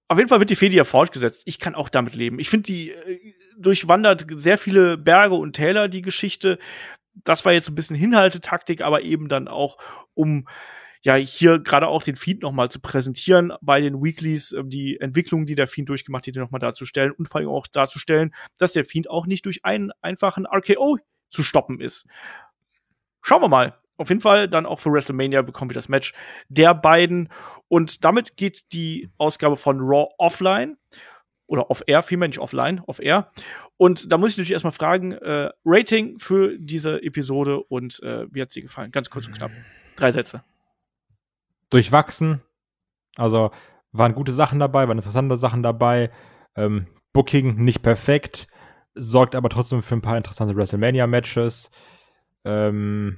Auf jeden Fall wird die Fehde ja fortgesetzt. Ich kann auch damit leben. Ich finde, die äh, durchwandert sehr viele Berge und Täler, die Geschichte. Das war jetzt ein bisschen Hinhaltetaktik, aber eben dann auch, um ja hier gerade auch den Fiend noch mal zu präsentieren bei den Weeklies, äh, die Entwicklung, die der Fiend durchgemacht hat, die noch mal darzustellen und vor allem auch darzustellen, dass der Fiend auch nicht durch einen einfachen R K O zu stoppen ist. Schauen wir mal. Auf jeden Fall dann auch für WrestleMania bekommen wir das Match der beiden. Und damit geht die Ausgabe von Raw offline. Oder off-air, vielmehr nicht offline, off-air. Und da muss ich natürlich erstmal fragen, äh, Rating für diese Episode und äh, wie hat sie gefallen? Ganz kurz und knapp. Drei Sätze. Durchwachsen. Also waren gute Sachen dabei, waren interessante Sachen dabei. Ähm, Booking nicht perfekt, sorgt aber trotzdem für ein paar interessante WrestleMania-Matches. Ähm,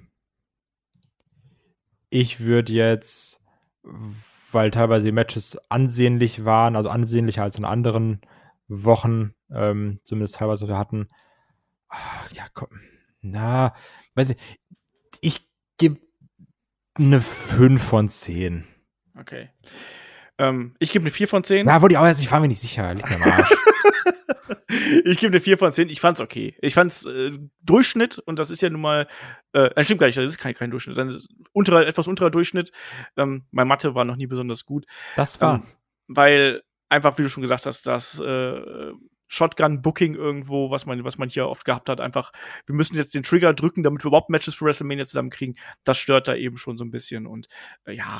ich würde jetzt, weil teilweise die Matches ansehnlich waren, also ansehnlicher als in anderen Wochen, ähm, zumindest teilweise wir hatten. Ach, ja, komm. Na, weiß ich. Ich gebe eine fünf von zehn. Okay. Ähm, ich gebe eine vier von zehn. Na, wo die auch jetzt, ich war mir nicht sicher, liegt mir am Arsch. Ich gebe eine vier von zehn. Ich fand's okay. Ich fand's äh, Durchschnitt, und das ist ja nun mal, äh, das stimmt gar nicht, das ist kein, kein Durchschnitt, das ist unterer, etwas unterer Durchschnitt. Ähm, meine Mathe war noch nie besonders gut. Das war. Ähm, weil einfach, wie du schon gesagt hast, das äh, Shotgun-Booking irgendwo, was man, was man hier oft gehabt hat, einfach, wir müssen jetzt den Trigger drücken, damit wir überhaupt Matches für WrestleMania zusammenkriegen, das stört da eben schon so ein bisschen. Und äh, ja,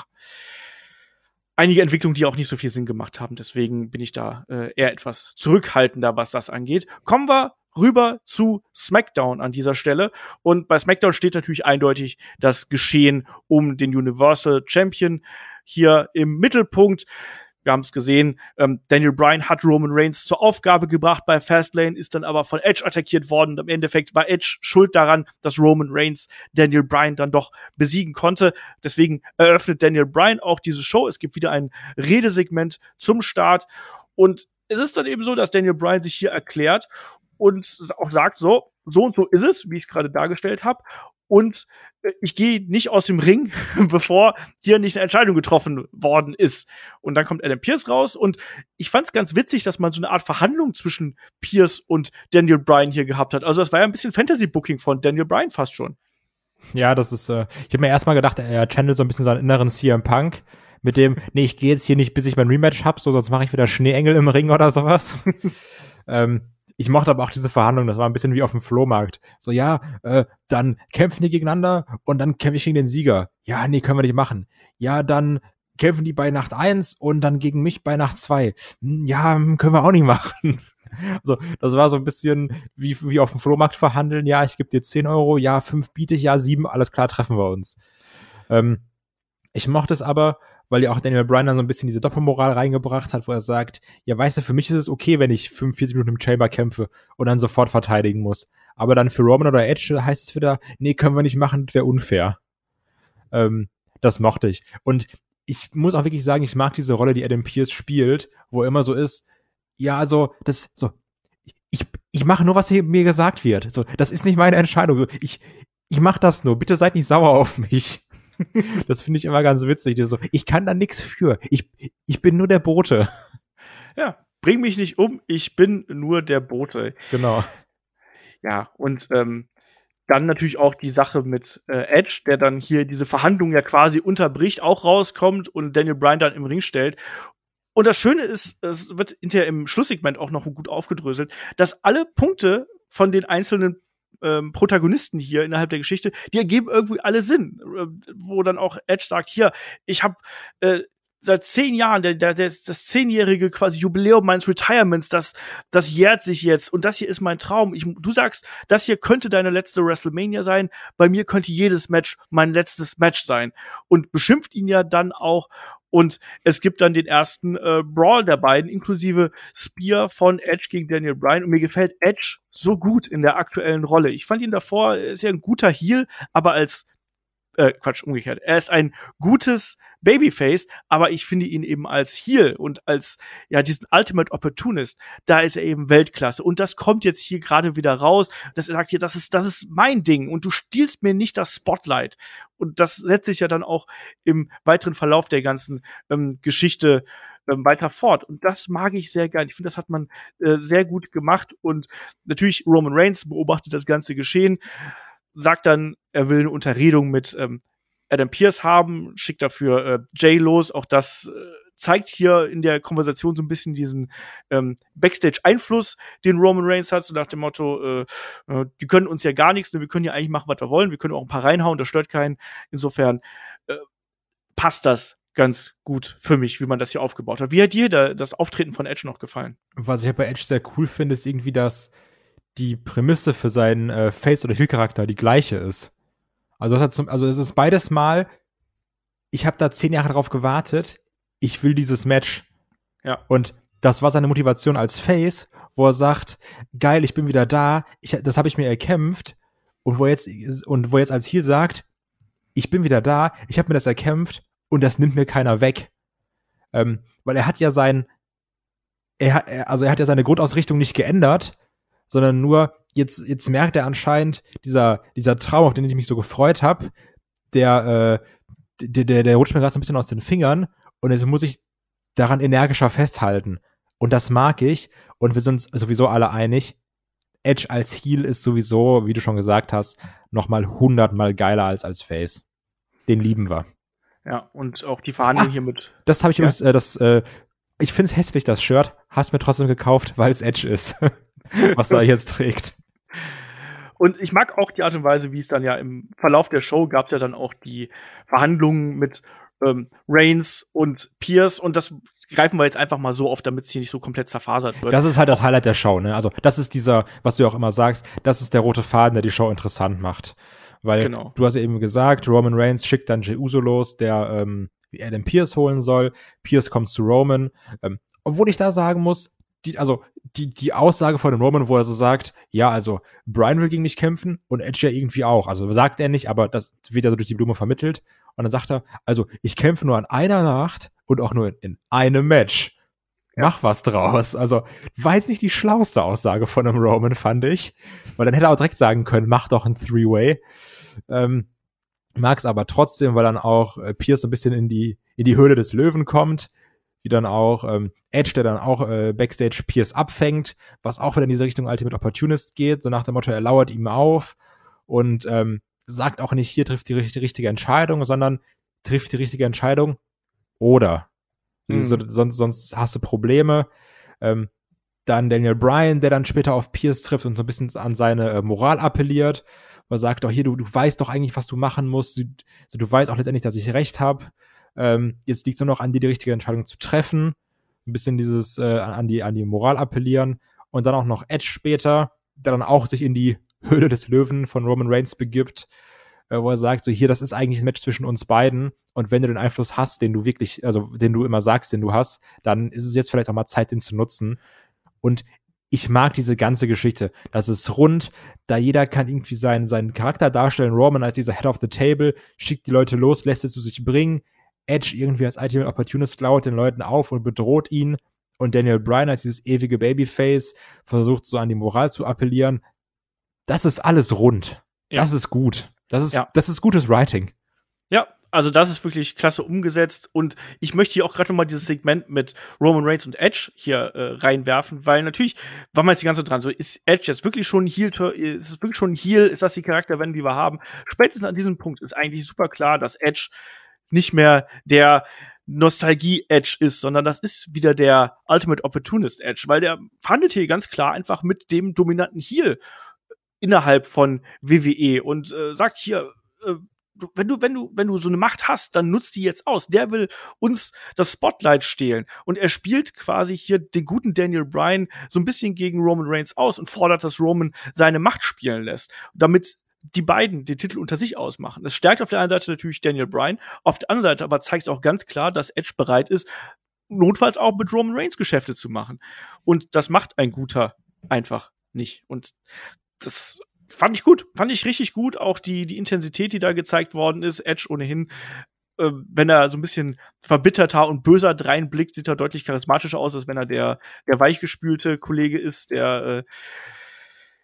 einige Entwicklungen, die auch nicht so viel Sinn gemacht haben. Deswegen bin ich da äh, eher etwas zurückhaltender, was das angeht. Kommen wir rüber zu SmackDown an dieser Stelle. Und bei SmackDown steht natürlich eindeutig das Geschehen um den Universal Champion hier im Mittelpunkt. Wir haben es gesehen, ähm, Daniel Bryan hat Roman Reigns zur Aufgabe gebracht bei Fastlane, ist dann aber von Edge attackiert worden. Und im Endeffekt war Edge schuld daran, dass Roman Reigns Daniel Bryan dann doch besiegen konnte. Deswegen eröffnet Daniel Bryan auch diese Show. Es gibt wieder ein Redesegment zum Start. Und es ist dann eben so, dass Daniel Bryan sich hier erklärt und auch sagt, so, so und so ist es, wie ich es gerade dargestellt habe. Und ich gehe nicht aus dem Ring, bevor hier nicht eine Entscheidung getroffen worden ist. Und dann kommt Adam Pearce raus. Und ich fand es ganz witzig, dass man so eine Art Verhandlung zwischen Pearce und Daniel Bryan hier gehabt hat. Also das war ja ein bisschen Fantasy-Booking von Daniel Bryan fast schon. Ja, das ist, äh, ich habe mir erstmal gedacht, er channelt so ein bisschen seinen inneren C M Punk mit dem, nee, ich gehe jetzt hier nicht, bis ich mein Rematch hab, so sonst mache ich wieder Schneeengel im Ring oder sowas. ähm, Ich mochte aber auch diese Verhandlung, das war ein bisschen wie auf dem Flohmarkt. So, ja, äh, dann kämpfen die gegeneinander und dann kämpfe ich gegen den Sieger. Ja, nee, können wir nicht machen. Ja, dann kämpfen die bei Nacht eins und dann gegen mich bei Nacht zwei. Ja, können wir auch nicht machen. Also, das war so ein bisschen wie, wie auf dem Flohmarkt verhandeln. Ja, ich gebe dir zehn Euro, ja, fünf biete ich, ja, sieben, alles klar, treffen wir uns. Ähm, ich mochte es aber, weil ja auch Daniel Bryan dann so ein bisschen diese Doppelmoral reingebracht hat, wo er sagt, ja, weißt du, für mich ist es okay, wenn ich fünfundvierzig Minuten im Chamber kämpfe und dann sofort verteidigen muss. Aber dann für Roman oder Edge heißt es wieder, nee, können wir nicht machen, das wäre unfair. Ähm, das mochte ich. Und ich muss auch wirklich sagen, ich mag diese Rolle, die Adam Pearce spielt, wo er immer so ist, ja, also, das, so, ich, ich mache nur, was mir gesagt wird. So, das ist nicht meine Entscheidung. Ich, ich mache das nur. Bitte seid nicht sauer auf mich. Das finde ich immer ganz witzig. So, ich kann da nichts für. Ich, ich bin nur der Bote. Ja, bring mich nicht um, ich bin nur der Bote. Genau. Ja, und ähm, dann natürlich auch die Sache mit äh, Edge, der dann hier diese Verhandlungen ja quasi unterbricht, auch rauskommt und Daniel Bryan dann im Ring stellt. Und das Schöne ist, es wird hinterher im Schlusssegment auch noch gut aufgedröselt, dass alle Punkte von den einzelnen Ähm, Protagonisten hier innerhalb der Geschichte, die ergeben irgendwie alle Sinn. Äh, wo dann auch Edge sagt, hier, ich habe äh, seit zehn Jahren, der, der, der, das zehnjährige quasi Jubiläum meines Retirements, das, das jährt sich jetzt und das hier ist mein Traum. Ich, du sagst, das hier könnte deine letzte WrestleMania sein, bei mir könnte jedes Match mein letztes Match sein. Und beschimpft ihn ja dann auch. Und es gibt dann den ersten äh, Brawl der beiden, inklusive Spear von Edge gegen Daniel Bryan. Und mir gefällt Edge so gut in der aktuellen Rolle. Ich fand ihn davor, ist ja ein guter Heel, aber als äh, Quatsch, umgekehrt. Er ist ein gutes Babyface, aber ich finde ihn eben als Heel und als, ja, diesen Ultimate Opportunist, da ist er eben Weltklasse. Und das kommt jetzt hier gerade wieder raus. Das sagt hier, das ist, das ist mein Ding und du stiehlst mir nicht das Spotlight. Und das setzt sich ja dann auch im weiteren Verlauf der ganzen ähm, Geschichte ähm, weiter fort. Und das mag ich sehr gern. Ich finde, das hat man äh, sehr gut gemacht. Und natürlich Roman Reigns beobachtet das ganze Geschehen, sagt dann, er will eine Unterredung mit ähm, Adam Pearce haben, schickt dafür äh, Jay los. Auch das äh, zeigt hier in der Konversation so ein bisschen diesen ähm, Backstage-Einfluss, den Roman Reigns hat, so nach dem Motto, äh, äh, die können uns ja gar nichts, ne? Wir können ja eigentlich machen, was wir wollen, wir können auch ein paar reinhauen, das stört keinen. Insofern äh, passt das ganz gut für mich, wie man das hier aufgebaut hat. Wie hat dir da das Auftreten von Edge noch gefallen? Was ich halt bei Edge sehr cool finde, ist irgendwie, dass die Prämisse für seinen äh, Face- oder Heel-Charakter die gleiche ist. Also, das hat zum, also es ist beides Mal, ich habe da zehn Jahre drauf gewartet, ich will dieses Match. Ja. Und das war seine Motivation als Face, wo er sagt, geil, ich bin wieder da, ich, das habe ich mir erkämpft. Und wo jetzt, und wo jetzt als Heel sagt, ich bin wieder da, ich habe mir das erkämpft und das nimmt mir keiner weg. Ähm, weil er hat ja sein, er, er, also er hat ja seine Grundausrichtung nicht geändert, sondern nur, jetzt, jetzt merkt er anscheinend, dieser, dieser Traum, auf den ich mich so gefreut habe, der, äh, der, der, der rutscht mir gerade so ein bisschen aus den Fingern und jetzt muss ich daran energischer festhalten. Und das mag ich. Und wir sind uns sowieso alle einig, Edge als Heel ist sowieso, wie du schon gesagt hast, noch mal hundertmal geiler als als Face. Den lieben wir. Ja, und auch die Verhandlung ah, hier mit. Das habe ich ja? übrigens, äh, das, äh, ich finde es hässlich, das Shirt. Hab's mir trotzdem gekauft, weil es Edge ist. Was er jetzt trägt. Und ich mag auch die Art und Weise, wie es dann ja im Verlauf der Show gab es ja dann auch die Verhandlungen mit ähm, Reigns und Pierce. Und das greifen wir jetzt einfach mal so auf, damit es hier nicht so komplett zerfasert wird. Das ist halt das Highlight der Show, ne? Also, das ist dieser, was du ja auch immer sagst, das ist der rote Faden, der die Show interessant macht. Weil genau. Du hast ja eben gesagt, Roman Reigns schickt dann Jey Uso los, der ähm, Adam Pearce holen soll. Pearce kommt zu Roman. Ähm, obwohl ich da sagen muss, die, also die, die Aussage von dem Roman, wo er so sagt, ja, also Bryan will gegen mich kämpfen und Edge ja irgendwie auch. Also sagt er nicht, aber das wird ja so durch die Blume vermittelt. Und dann sagt er, also ich kämpfe nur an einer Nacht und auch nur in, in einem Match. Ja. Mach was draus. Also war jetzt nicht die schlauste Aussage von einem Roman, fand ich. Weil dann hätte er auch direkt sagen können, mach doch ein Three-Way. Ähm, mag es aber trotzdem, weil dann auch äh, Pierce so ein bisschen in die, in die Höhle des Löwen kommt. Wie dann auch ähm, Edge, der dann auch äh, Backstage Pierce abfängt, was auch wieder in diese Richtung Ultimate Opportunist geht, so nach dem Motto, er lauert ihm auf und ähm, sagt auch nicht, hier trifft die, die richtige Entscheidung, sondern trifft die richtige Entscheidung oder. Mhm. So, sonst, sonst hast du Probleme. Ähm, dann Daniel Bryan, der dann später auf Pierce trifft und so ein bisschen an seine äh, Moral appelliert, wo er sagt, doch hier, du, du weißt doch eigentlich, was du machen musst, du, so, du weißt auch letztendlich, dass ich recht habe. Ähm, jetzt liegt es nur noch an dir, die richtige Entscheidung zu treffen. Ein bisschen dieses äh, an, die, an die Moral appellieren. Und dann auch noch Edge später, der dann auch sich in die Höhle des Löwen von Roman Reigns begibt, äh, wo er sagt, so hier, das ist eigentlich ein Match zwischen uns beiden. Und wenn du den Einfluss hast, den du wirklich, also den du immer sagst, den du hast, dann ist es jetzt vielleicht auch mal Zeit, den zu nutzen. Und ich mag diese ganze Geschichte. Das ist rund, da jeder kann irgendwie seinen, seinen Charakter darstellen. Roman als dieser Head of the Table schickt die Leute los, lässt es zu sich bringen. Edge irgendwie als Ultimate Opportunist laut den Leuten auf und bedroht ihn. Und Daniel Bryan als dieses ewige Babyface versucht so an die Moral zu appellieren. Das ist alles rund. Ja. Das ist gut. Das ist, ja. das ist gutes Writing. Ja, also das ist wirklich klasse umgesetzt. Und ich möchte hier auch gerade noch mal dieses Segment mit Roman Reigns und Edge hier äh, reinwerfen, weil natürlich war man jetzt die ganze Zeit dran, so ist Edge jetzt wirklich schon ein Heel, ist es wirklich schon ein Heel, ist das die Charakterwendung, die wir haben? Spätestens an diesem Punkt ist eigentlich super klar, dass Edge nicht mehr der Nostalgie-Edge ist, sondern das ist wieder der Ultimate Opportunist-Edge, weil der verhandelt hier ganz klar einfach mit dem dominanten Heel innerhalb von W W E und äh, sagt hier, äh, wenn du, wenn du, wenn du so eine Macht hast, dann nutzt die jetzt aus. Der will uns das Spotlight stehlen. Und er spielt quasi hier den guten Daniel Bryan so ein bisschen gegen Roman Reigns aus und fordert, dass Roman seine Macht spielen lässt, damit die beiden den Titel unter sich ausmachen. Das stärkt auf der einen Seite natürlich Daniel Bryan, auf der anderen Seite aber zeigt es auch ganz klar, dass Edge bereit ist, notfalls auch mit Roman Reigns Geschäfte zu machen. Und das macht ein Guter einfach nicht. Und das fand ich gut, fand ich richtig gut. Auch die, die Intensität, die da gezeigt worden ist. Edge ohnehin, äh, wenn er so ein bisschen verbitterter und böser dreinblickt, sieht er deutlich charismatischer aus, als wenn er der, der weichgespülte Kollege ist, der äh,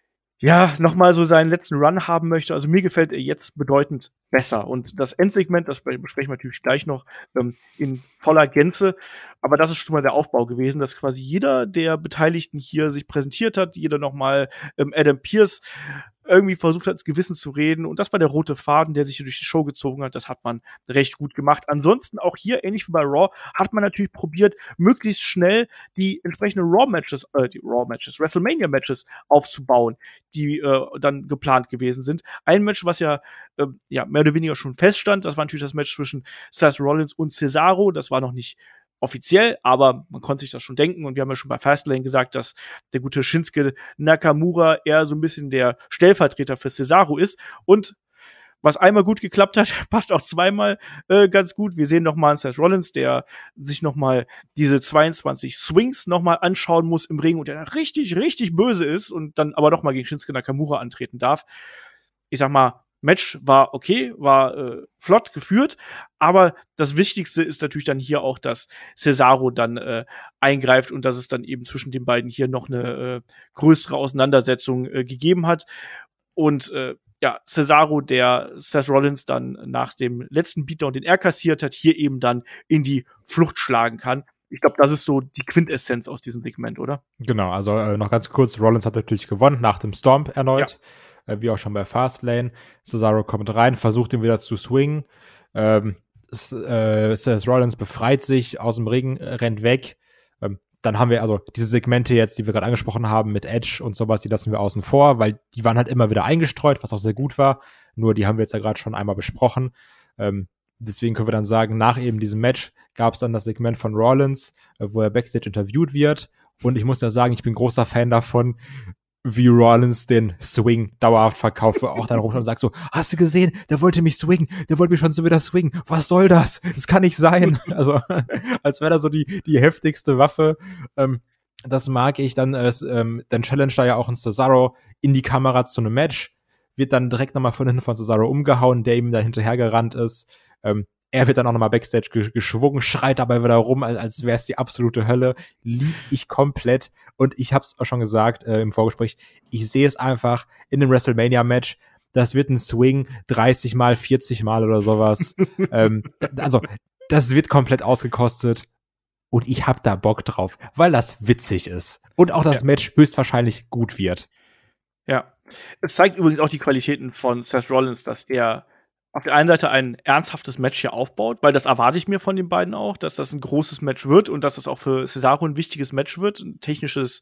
ja, nochmal so seinen letzten Run haben möchte. Also mir gefällt er jetzt bedeutend besser. Und das Endsegment, das besprechen wir natürlich gleich noch ähm, in voller Gänze. Aber das ist schon mal der Aufbau gewesen, dass quasi jeder der Beteiligten hier sich präsentiert hat, jeder nochmal ähm, Adam Pearce irgendwie versucht hat, ins Gewissen zu reden. Und das war der rote Faden, der sich hier durch die Show gezogen hat. Das hat man recht gut gemacht. Ansonsten auch hier, ähnlich wie bei Raw, hat man natürlich probiert, möglichst schnell die entsprechenden Raw-Matches, äh, die Raw-Matches, WrestleMania-Matches aufzubauen, die äh, dann geplant gewesen sind. Ein Match, was ja, äh, ja mehr oder weniger schon feststand, das war natürlich das Match zwischen Seth Rollins und Cesaro. Das war noch nicht offiziell, aber man konnte sich das schon denken. Und wir haben ja schon bei Fastlane gesagt, dass der gute Shinsuke Nakamura eher so ein bisschen der Stellvertreter für Cesaro ist. Und was einmal gut geklappt hat, passt auch zweimal äh, ganz gut. Wir sehen noch mal einen Seth Rollins, der sich noch mal diese zweiundzwanzig Swings noch mal anschauen muss im Ring und der richtig, richtig böse ist und dann aber noch mal gegen Shinsuke Nakamura antreten darf. Ich sag mal, Match war okay, war äh, flott geführt, aber das Wichtigste ist natürlich dann hier auch, dass Cesaro dann äh, eingreift und dass es dann eben zwischen den beiden hier noch eine äh, größere Auseinandersetzung äh, gegeben hat. Und äh, ja, Cesaro, der Seth Rollins dann nach dem letzten Beatdown, den er kassiert hat, hier eben dann in die Flucht schlagen kann. Ich glaube, das ist so die Quintessenz aus diesem Segment, oder? Genau, also äh, noch ganz kurz, Rollins hat natürlich gewonnen nach dem Stomp erneut, ja. äh, wie auch schon bei Fastlane. Cesaro kommt rein, versucht ihn wieder zu swingen. Ähm, S- äh, Seth Rollins befreit sich aus dem Ring, äh, rennt weg. Ähm, dann haben wir also diese Segmente jetzt, die wir gerade angesprochen haben mit Edge und sowas, die lassen wir außen vor, weil die waren halt immer wieder eingestreut, was auch sehr gut war. Nur die haben wir jetzt ja gerade schon einmal besprochen. Ähm, deswegen können wir dann sagen, nach eben diesem Match gab es dann das Segment von Rollins, äh, wo er Backstage interviewt wird. Und ich muss ja sagen, ich bin großer Fan davon, wie Rollins den Swing dauerhaft verkauft, wo er auch dann rumschaut und sagt so, hast du gesehen, der wollte mich swingen, der wollte mich schon so wieder swingen, was soll das? Das kann nicht sein. Also, als wäre das so die, die heftigste Waffe. Ähm, das mag ich. Dann, äh, ähm, dann challenge da ja auch ein Cesaro in die Kamera zu einem Match, wird dann direkt nochmal von hinten von Cesaro umgehauen, der ihm da hinterhergerannt ist. Ähm, er wird dann auch nochmal Backstage geschwungen, schreit dabei wieder rum, als wäre es die absolute Hölle. Lieb ich komplett. Und ich habe es auch schon gesagt äh, im Vorgespräch, ich sehe es einfach in einem WrestleMania-Match. Das wird ein Swing dreißig Mal, vierzig Mal oder sowas. ähm, also, das wird komplett ausgekostet. Und ich hab da Bock drauf, weil das witzig ist. Und auch das ja. Match höchstwahrscheinlich gut wird. Ja. Es zeigt übrigens auch die Qualitäten von Seth Rollins, dass er auf der einen Seite ein ernsthaftes Match hier aufbaut, weil das erwarte ich mir von den beiden auch, dass das ein großes Match wird und dass das auch für Cesaro ein wichtiges Match wird, ein technisches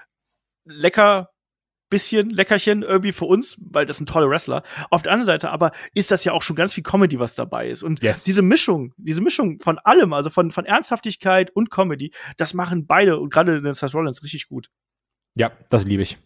lecker bisschen Leckerchen irgendwie für uns, weil das sind tolle Wrestler. Auf der anderen Seite aber ist das ja auch schon ganz viel Comedy, was dabei ist. Und yes. diese Mischung, diese Mischung von allem, also von, von Ernsthaftigkeit und Comedy, das machen beide und gerade den Seth Rollins richtig gut. Ja, das liebe ich.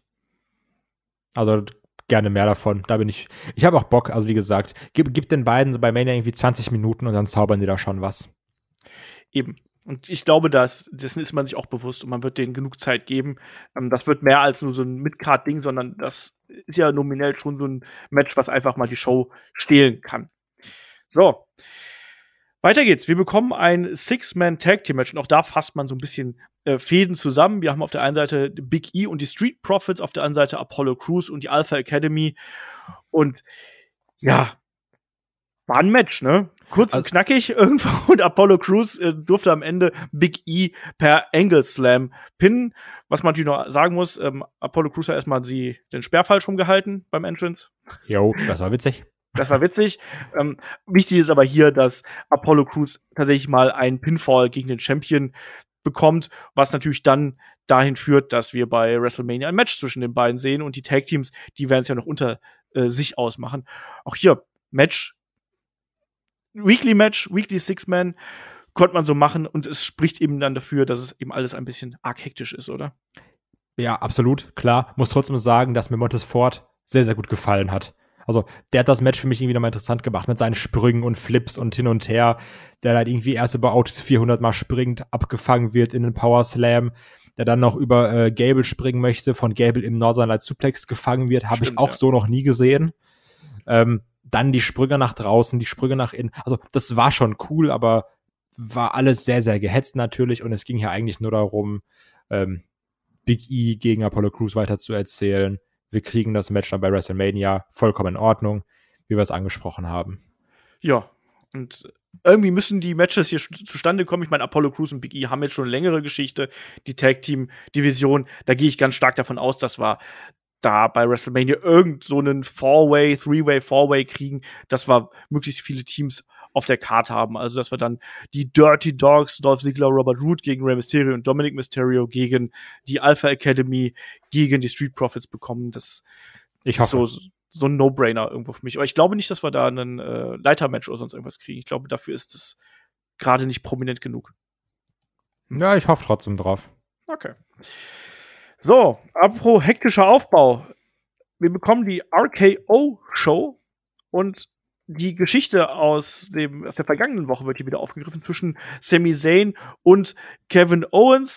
Also gerne mehr davon. Da bin ich. Ich habe auch Bock. Also wie gesagt, gib, gib den beiden bei Mania irgendwie zwanzig Minuten und dann zaubern die da schon was. Eben. Und ich glaube, dass, dessen ist man sich auch bewusst und man wird denen genug Zeit geben. Ähm, das wird mehr als nur so ein Mid-Card-Ding, sondern das ist ja nominell schon so ein Match, was einfach mal die Show stehlen kann. So. Weiter geht's. Wir bekommen ein Six-Man-Tag-Team-Match und auch da fasst man so ein bisschen äh, Fäden zusammen. Wir haben auf der einen Seite Big E und die Street Profits, auf der anderen Seite Apollo Crews und die Alpha Academy. Und ja, war ein Match, ne? Kurz also, und knackig irgendwo. Und Apollo Crews äh, durfte am Ende Big E per Angle Slam pinnen. Was man natürlich noch sagen muss, ähm, Apollo Crews hat erstmal sie den Speer falsch rumgehalten beim Entrance. Jo, das war witzig. Das war witzig. Ähm, wichtig ist aber hier, dass Apollo Crews tatsächlich mal einen Pinfall gegen den Champion bekommt, was natürlich dann dahin führt, dass wir bei WrestleMania ein Match zwischen den beiden sehen und die Tag-Teams, die werden es ja noch unter äh, sich ausmachen. Auch hier, Match, Weekly-Match, Weekly Six-Man, konnte man so machen und es spricht eben dann dafür, dass es eben alles ein bisschen arg hektisch ist, oder? Ja, absolut, klar. Muss trotzdem sagen, dass mir Montez Ford sehr, sehr gut gefallen hat. Also, der hat das Match für mich irgendwie nochmal interessant gemacht mit seinen Sprüngen und Flips und hin und her. Der halt irgendwie erst über Autos vierhundert Mal springt, abgefangen wird in den Power Slam. Der dann noch über äh, Gable springen möchte, von Gable im Northern Light Suplex gefangen wird. Habe ich auch ja. so noch nie gesehen. Ähm, dann die Sprünge nach draußen, die Sprünge nach innen. Also, das war schon cool, aber war alles sehr, sehr gehetzt natürlich. Und es ging hier eigentlich nur darum, ähm, Big E gegen Apollo Crews weiter zu erzählen. wir kriegen das Match dann bei WrestleMania, vollkommen in Ordnung, wie wir es angesprochen haben. Ja, und irgendwie müssen die Matches hier zustande kommen. Ich meine, Apollo Crews und Big E haben jetzt schon eine längere Geschichte. Die Tag-Team-Division, da gehe ich ganz stark davon aus, dass wir da bei WrestleMania irgend so einen Four-Way, Three-Way, Four-Way kriegen, dass wir möglichst viele Teams auf der Karte haben. Also, dass wir dann die Dirty Dogs, Dolph Ziggler, Robert Roode gegen Rey Mysterio und Dominic Mysterio gegen die Alpha Academy, gegen die Street Profits bekommen. Das Ich ist hoffe. so, so ein No-Brainer irgendwo für mich. Aber ich glaube nicht, dass wir da einen äh, Leiter-Match oder sonst irgendwas kriegen. Ich glaube, dafür ist es gerade nicht prominent genug. Ja, ich hoffe trotzdem drauf. Okay. So, apropos hektischer Aufbau. Wir bekommen die R K O-Show und die Geschichte aus, dem, aus der vergangenen Woche wird hier wieder aufgegriffen zwischen Sami Zayn und Kevin Owens.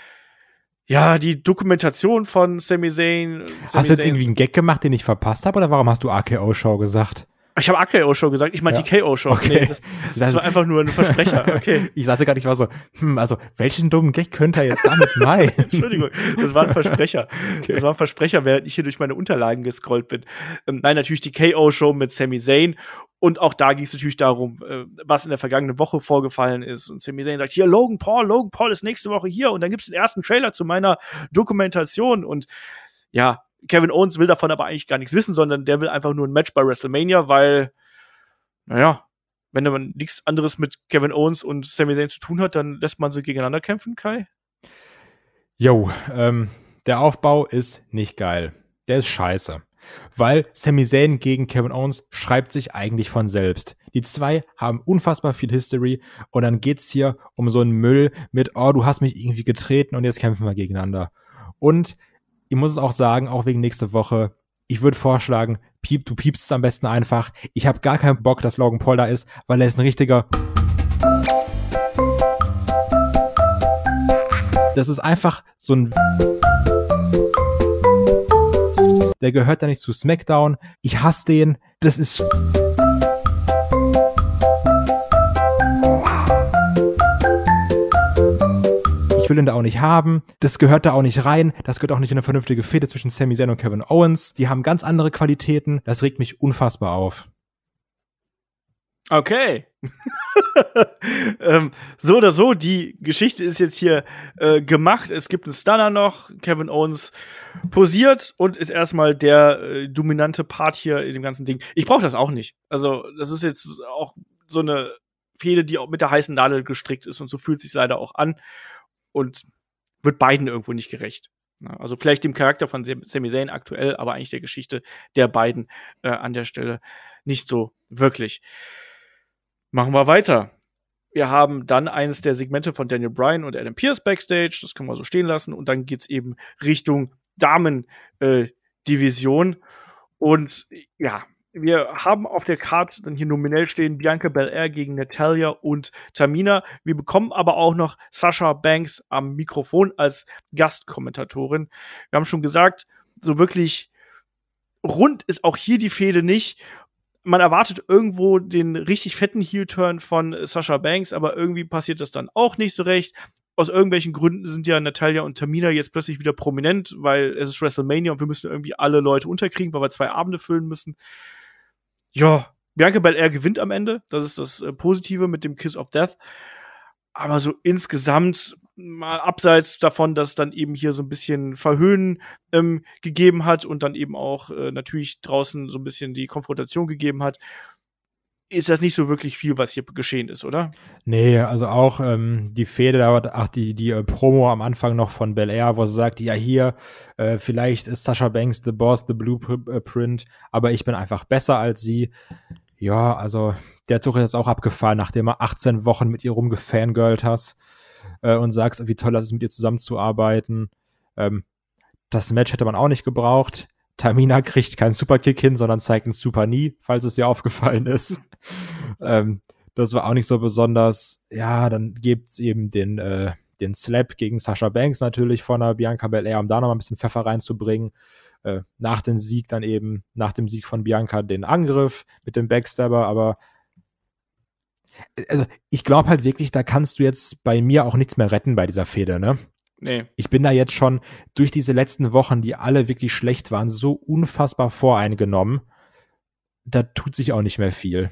Ja, die Dokumentation von Sami Zayn. Sami Hast du jetzt Zayn- irgendwie einen Gag gemacht, den ich verpasst habe, oder warum hast du R K O-Show gesagt? Ich habe R K O-Show gesagt, ich meinte Ja. die K O-Show. Okay. Nee, das, das war einfach nur ein Versprecher. Okay. Ich saß ja gerade, ich war so, hm, also welchen dummen Gag könnte er jetzt damit meinen? Entschuldigung, das war ein Versprecher. Okay. Das war ein Versprecher, während ich hier durch meine Unterlagen gescrollt bin. Ähm, nein, natürlich die K O-Show mit Sami Zayn. Und auch da ging es natürlich darum, äh, was in der vergangenen Woche vorgefallen ist. Und Sami Zayn sagt, hier, Logan Paul, Logan Paul ist nächste Woche hier. Und dann gibt's den ersten Trailer zu meiner Dokumentation. Und ja, Kevin Owens will davon aber eigentlich gar nichts wissen, sondern der will einfach nur ein Match bei WrestleMania, weil, naja, wenn man nichts anderes mit Kevin Owens und Sami Zayn zu tun hat, dann lässt man sie gegeneinander kämpfen, Kai. Jo, ähm, der Aufbau ist nicht geil. Der ist scheiße. Weil Sami Zayn gegen Kevin Owens schreibt sich eigentlich von selbst. Die zwei haben unfassbar viel History und dann geht's hier um so einen Müll mit, oh, du hast mich irgendwie getreten und jetzt kämpfen wir gegeneinander. Und ich muss es auch sagen, auch wegen nächste Woche, ich würde vorschlagen, piep, du piepst es am besten einfach. Ich habe gar keinen Bock, dass Logan Paul da ist, weil er ist ein richtiger... Das ist einfach so ein... Der gehört da nicht zu SmackDown. Ich hasse den. Das ist... Ich will ihn da auch nicht haben. Das gehört da auch nicht rein. Das gehört auch nicht in eine vernünftige Fehde zwischen Sami Zayn und Kevin Owens. Die haben ganz andere Qualitäten. Das regt mich unfassbar auf. Okay. ähm, so oder so, die Geschichte ist jetzt hier äh, gemacht. Es gibt einen Stunner noch. Kevin Owens posiert und ist erstmal der äh, dominante Part hier in dem ganzen Ding. Ich brauche das auch nicht. Also, das ist jetzt auch so eine Fehde, die auch mit der heißen Nadel gestrickt ist und so fühlt sich leider auch an und wird beiden irgendwo nicht gerecht. Ja, also vielleicht dem Charakter von Sami Zayn aktuell, aber eigentlich der Geschichte der beiden äh, an der Stelle nicht so wirklich. Machen wir weiter. Wir haben dann eines der Segmente von Daniel Bryan und Adam Pearce backstage. Das können wir so stehen lassen. Und dann geht's eben Richtung Damen-Division. Äh, und ja, wir haben auf der Karte dann hier nominell stehen Bianca Belair gegen Natalya und Tamina. Wir bekommen aber auch noch Sasha Banks am Mikrofon als Gastkommentatorin. Wir haben schon gesagt, so wirklich rund ist auch hier die Fehde nicht. Man erwartet irgendwo den richtig fetten Heel-Turn von Sasha Banks, aber irgendwie passiert das dann auch nicht so recht. Aus irgendwelchen Gründen sind ja Natalya und Tamina jetzt plötzlich wieder prominent, weil es ist WrestleMania und wir müssen irgendwie alle Leute unterkriegen, weil wir zwei Abende füllen müssen. Ja, Bianca Belair gewinnt am Ende. Das ist das äh, Positive mit dem Kiss of Death. Aber so insgesamt, mal abseits davon, dass es dann eben hier so ein bisschen Verhöhnen ähm, gegeben hat und dann eben auch äh, natürlich draußen so ein bisschen die Konfrontation gegeben hat, ist das nicht so wirklich viel, was hier geschehen ist, oder? Nee, also auch ähm, die Fehde, ach, die, die äh, Promo am Anfang noch von Belair, wo sie sagt, ja hier, äh, vielleicht ist Sasha Banks the boss, the blueprint, aber ich bin einfach besser als sie. Ja, also der Zug ist jetzt auch abgefahren, nachdem er achtzehn Wochen mit ihr rumgefangirlt hast äh, und sagst, wie toll das ist, mit ihr zusammenzuarbeiten. Ähm, das Match hätte man auch nicht gebraucht. Tamina kriegt keinen Superkick hin, sondern zeigt einen Super Knee, falls es dir aufgefallen ist. ähm, das war auch nicht so besonders. Ja, dann gibt's eben den, äh, den Slap gegen Sasha Banks natürlich von der Bianca Belair, um da noch mal ein bisschen Pfeffer reinzubringen. Äh, nach dem Sieg dann eben, nach dem Sieg von Bianca den Angriff mit dem Backstabber, aber also ich glaube halt wirklich, da kannst du jetzt bei mir auch nichts mehr retten bei dieser Fehde, ne? Nee. Ich bin da jetzt schon durch diese letzten Wochen, die alle wirklich schlecht waren, so unfassbar voreingenommen. Da tut sich auch nicht mehr viel.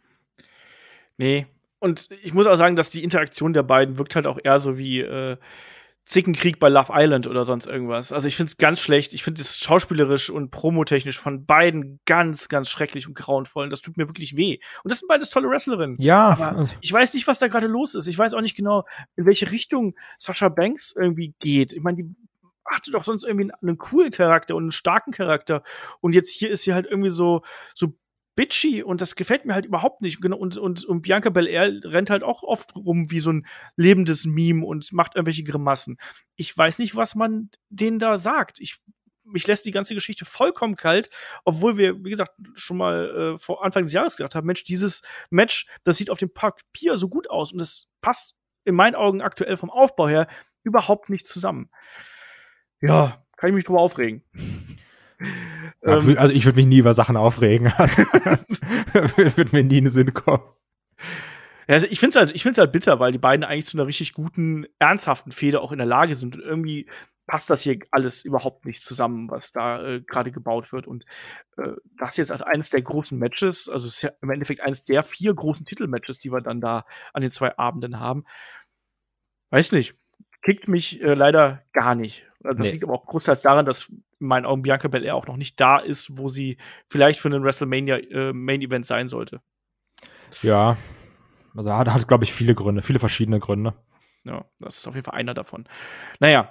Nee. Und ich muss auch sagen, dass die Interaktion der beiden wirkt halt auch eher so wie äh, Zickenkrieg bei Love Island oder sonst irgendwas. Also ich finde es ganz schlecht. Ich finde es schauspielerisch und promotechnisch von beiden ganz, ganz schrecklich und grauenvoll. Und das tut mir wirklich weh. Und das sind beides tolle Wrestlerinnen. Ja. Aber Also, ich weiß nicht, was da gerade los ist. Ich weiß auch nicht genau, in welche Richtung Sasha Banks irgendwie geht. Ich meine, die hatte doch sonst irgendwie einen, einen coolen Charakter und einen starken Charakter. Und jetzt hier ist sie halt irgendwie so, so bitchy und das gefällt mir halt überhaupt nicht. Genau, Und, und, und Bianca Belair rennt halt auch oft rum wie so ein lebendes Meme und macht irgendwelche Grimassen. Ich weiß nicht, was man denen da sagt. Ich, mich lässt die ganze Geschichte vollkommen kalt, obwohl wir, wie gesagt, schon mal äh, vor Anfang des Jahres gedacht haben, Mensch, dieses Match, das sieht auf dem Papier so gut aus und das passt in meinen Augen aktuell vom Aufbau her überhaupt nicht zusammen. Ja, kann ich mich drüber aufregen. ja, ähm, also ich würde mich nie über Sachen aufregen. Würde mir nie in den Sinn kommen. Ja, also ich finde es halt, ich find's halt bitter, weil die beiden eigentlich zu einer richtig guten, ernsthaften Fehde auch in der Lage sind. Und irgendwie passt das hier alles überhaupt nicht zusammen, was da äh, gerade gebaut wird. Und äh, das jetzt als eines der großen Matches, also es ist ja im Endeffekt eines der vier großen Titelmatches, die wir dann da an den zwei Abenden haben. Weiß nicht, kickt mich äh, leider gar nicht. Also das Nee. liegt aber auch großteils daran, dass in meinen Augen Bianca Belair auch noch nicht da ist, wo sie vielleicht für einen WrestleMania äh, Main Event sein sollte. Ja. Also hat, hat glaube ich, viele Gründe, viele verschiedene Gründe. Ja, das ist auf jeden Fall einer davon. Naja,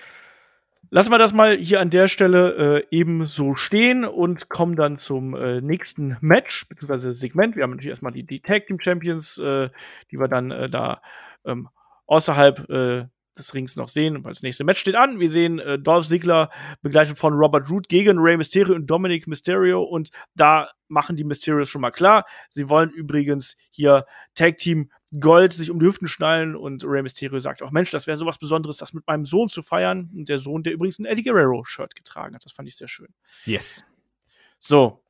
lassen wir das mal hier an der Stelle äh, eben so stehen und kommen dann zum äh, nächsten Match, beziehungsweise Segment. Wir haben natürlich erstmal die, die Tag Team Champions, äh, die wir dann äh, da ähm, außerhalb äh, des Rings noch sehen, weil das nächste Match steht an. Wir sehen äh, Dolph Ziggler begleitet von Robert Roode gegen Rey Mysterio und Dominic Mysterio und da machen die Mysterios schon mal klar. Sie wollen übrigens hier Tag Team Gold sich um die Hüften schnallen und Rey Mysterio sagt auch, Mensch, das wäre sowas Besonderes, das mit meinem Sohn zu feiern. Und der Sohn, der übrigens ein Eddie Guerrero-Shirt getragen hat. Das fand ich sehr schön. Yes. So,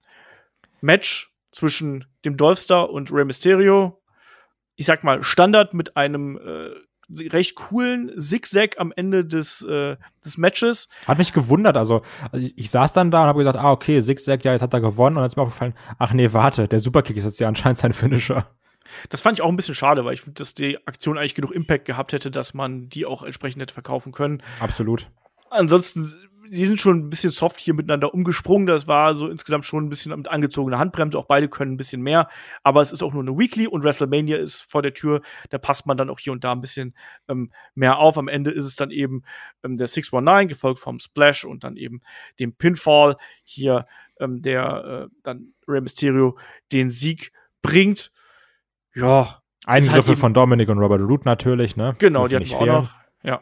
Match zwischen dem Dolphstar und Rey Mysterio. Ich sag mal, Standard mit einem äh, recht coolen Zigzag am Ende des, äh, des Matches. Hat mich gewundert, also, also ich, ich saß dann da und habe gesagt, ah, okay, Zigzag, ja, jetzt hat er gewonnen. Und dann ist mir aufgefallen, ach nee, warte, der Superkick ist jetzt ja anscheinend sein Finisher. Das fand ich auch ein bisschen schade, weil ich finde, dass die Aktion eigentlich genug Impact gehabt hätte, dass man die auch entsprechend hätte verkaufen können. Absolut. Ansonsten, die sind schon ein bisschen soft hier miteinander umgesprungen. Das war so insgesamt schon ein bisschen mit angezogener Handbremse. Auch beide können ein bisschen mehr. Aber es ist auch nur eine Weekly und WrestleMania ist vor der Tür. Da passt man dann auch hier und da ein bisschen ähm, mehr auf. Am Ende ist es dann eben ähm, der six one nine, gefolgt vom Splash und dann eben dem Pinfall. Hier ähm, der äh, dann Rey Mysterio den Sieg bringt. Ja. Eingriffe halt von Dominic und Robert Roode natürlich, ne? Genau, die hatten hatten wir auch noch. Ja.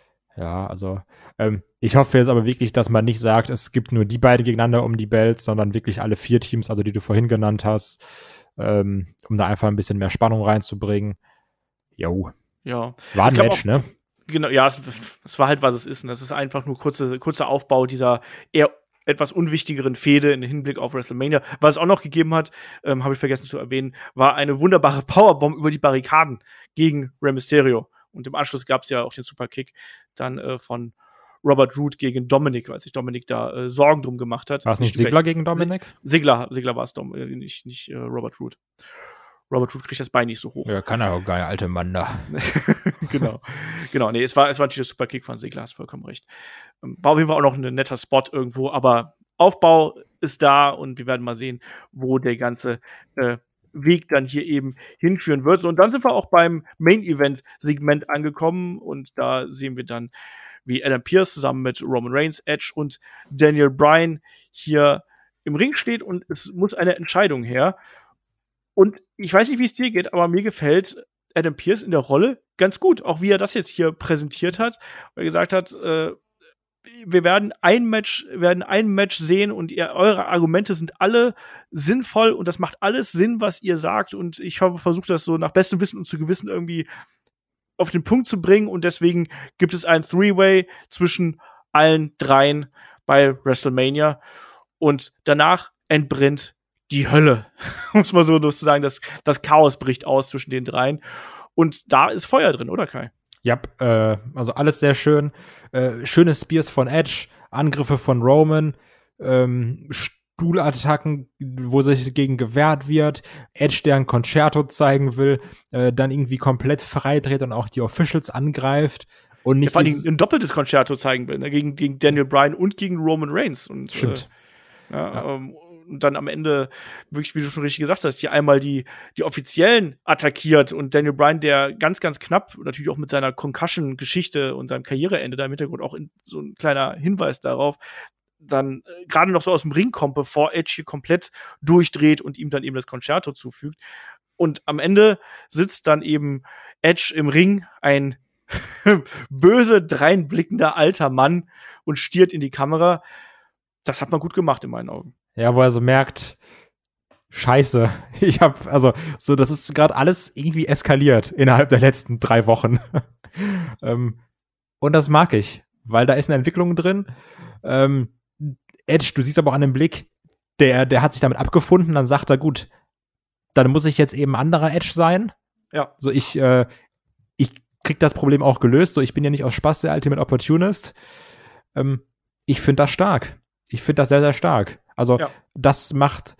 Ja, also ähm, ich hoffe jetzt aber wirklich, dass man nicht sagt, es gibt nur die beiden gegeneinander um die Belts, sondern wirklich alle vier Teams, also die du vorhin genannt hast, ähm, um da einfach ein bisschen mehr Spannung reinzubringen. Jo. Ja. War ein Es gab Match, auch- ne? Genau, ja, es, es war halt, was es ist. Und das ist einfach nur kurze, kurzer Aufbau dieser eher etwas unwichtigeren Fehde im Hinblick auf WrestleMania. Was es auch noch gegeben hat, ähm, habe ich vergessen zu erwähnen, war eine wunderbare Powerbomb über die Barrikaden gegen Rey Mysterio. Und im Anschluss gab es ja auch den Superkick dann äh, von Robert Roode gegen Dominic, weil sich Dominic da äh, Sorgen drum gemacht hat. War es nicht Stimmt Ziggler gleich. gegen Dominic? Sigler, Sigler war es, Dom, äh, nicht, nicht äh, Robert Roode. Robert Roode kriegt das Bein nicht so hoch. Ja, kann er auch geil, alte Mann da. genau. Genau, nee, es war, es war natürlich der Superkick von Sigler, hast vollkommen recht. Ähm, War auf jeden Fall auch noch ein netter Spot irgendwo, aber Aufbau ist da und wir werden mal sehen, wo der ganze äh, Weg dann hier eben hinführen wird. So, und dann sind wir auch beim Main-Event-Segment angekommen und da sehen wir dann, wie Adam Pearce zusammen mit Roman Reigns, Edge und Daniel Bryan hier im Ring steht und es muss eine Entscheidung her. Und ich weiß nicht, wie es dir geht, aber mir gefällt Adam Pearce in der Rolle ganz gut. Auch wie er das jetzt hier präsentiert hat, weil er gesagt hat, äh, wir werden ein Match, werden ein Match sehen und ihr, eure Argumente sind alle sinnvoll und das macht alles Sinn, was ihr sagt. Und ich habe versucht, das so nach bestem Wissen und zu Gewissen irgendwie auf den Punkt zu bringen. Und deswegen gibt es ein Three-Way zwischen allen dreien bei WrestleMania. Und danach entbrennt die Hölle. Muss man so sagen, das, das Chaos bricht aus zwischen den dreien. Und da ist Feuer drin, oder Kai? Ja, äh, also alles sehr schön. Äh, schöne Spears von Edge, Angriffe von Roman, ähm, Stuhlattacken, wo sich gegen gewehrt wird, Edge, der ein Concerto zeigen will, äh, dann irgendwie komplett freidreht und auch die Officials angreift. Und nicht ja, vor allem ein doppeltes Concerto zeigen will, ne? gegen, gegen Daniel Bryan und gegen Roman Reigns. Und, Stimmt. Äh, ja, ja. Ähm, und dann am Ende, wirklich, wie du schon richtig gesagt hast, hier einmal die, die Offiziellen attackiert und Daniel Bryan, der ganz, ganz knapp, natürlich auch mit seiner Concussion-Geschichte und seinem Karriereende da im Hintergrund auch in, so ein kleiner Hinweis darauf, dann äh, gerade noch so aus dem Ring kommt, bevor Edge hier komplett durchdreht und ihm dann eben das Concerto zufügt. Und am Ende sitzt dann eben Edge im Ring, ein böse, dreinblickender alter Mann und stiert in die Kamera. Das hat man gut gemacht in meinen Augen. Ja, wo er so merkt, Scheiße, ich hab, also, so, das ist gerade alles irgendwie eskaliert innerhalb der letzten drei Wochen. ähm, und das mag ich, weil da ist eine Entwicklung drin. Ähm, Edge, du siehst aber auch an dem Blick, der, der hat sich damit abgefunden, dann sagt er, gut, dann muss ich jetzt eben anderer Edge sein. Ja. So, ich, äh, ich krieg das Problem auch gelöst, so, ich bin ja nicht aus Spaß der Ultimate Opportunist. Ähm, ich finde das stark. Ich finde das sehr, sehr stark. Also, ja. das macht,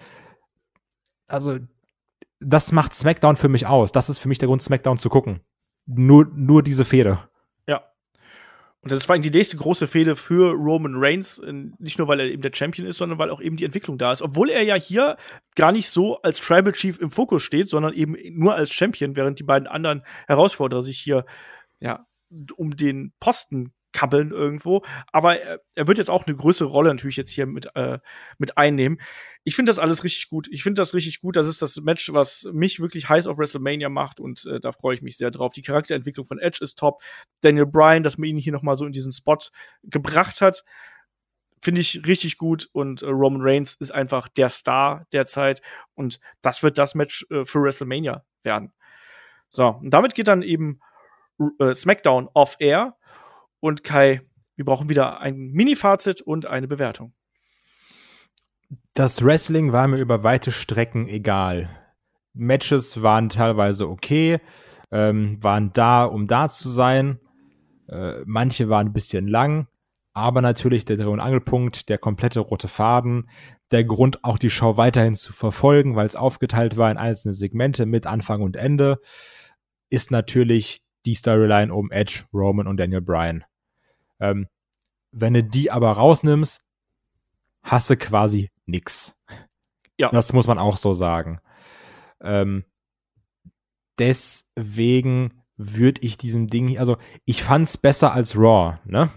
also, das macht SmackDown für mich aus. Das ist für mich der Grund, SmackDown zu gucken. Nur, nur diese Fehde. Ja. Und das ist vor allem die nächste große Fehde für Roman Reigns. Nicht nur, weil er eben der Champion ist, sondern weil auch eben die Entwicklung da ist. Obwohl er ja hier gar nicht so als Tribal Chief im Fokus steht, sondern eben nur als Champion, während die beiden anderen Herausforderer sich hier ja um den Posten kabbeln irgendwo. Aber er, er wird jetzt auch eine größere Rolle natürlich jetzt hier mit, äh, mit einnehmen. Ich finde das alles richtig gut. Ich finde das richtig gut. Das ist das Match, was mich wirklich heiß auf WrestleMania macht. Und äh, da freue ich mich sehr drauf. Die Charakterentwicklung von Edge ist top. Daniel Bryan, dass man ihn hier noch mal so in diesen Spot gebracht hat, finde ich richtig gut. Und äh, Roman Reigns ist einfach der Star derzeit. Und das wird das Match äh, für WrestleMania werden. So, und damit geht dann eben äh, SmackDown off Air. Und Kai, wir brauchen wieder ein Mini-Fazit und eine Bewertung. Das Wrestling war mir über weite Strecken egal. Matches waren teilweise okay, ähm, waren da, um da zu sein. Äh, manche waren ein bisschen lang, aber natürlich der Dreh- und Angelpunkt, der komplette rote Faden, der Grund, auch die Show weiterhin zu verfolgen, weil es aufgeteilt war in einzelne Segmente mit Anfang und Ende, ist natürlich die Storyline um Edge, Roman und Daniel Bryan. Ähm, wenn du die aber rausnimmst, hast du quasi nix. Ja. Das muss man auch so sagen. Ähm, deswegen würde ich diesem Ding, also ich fand's besser als Raw, ne?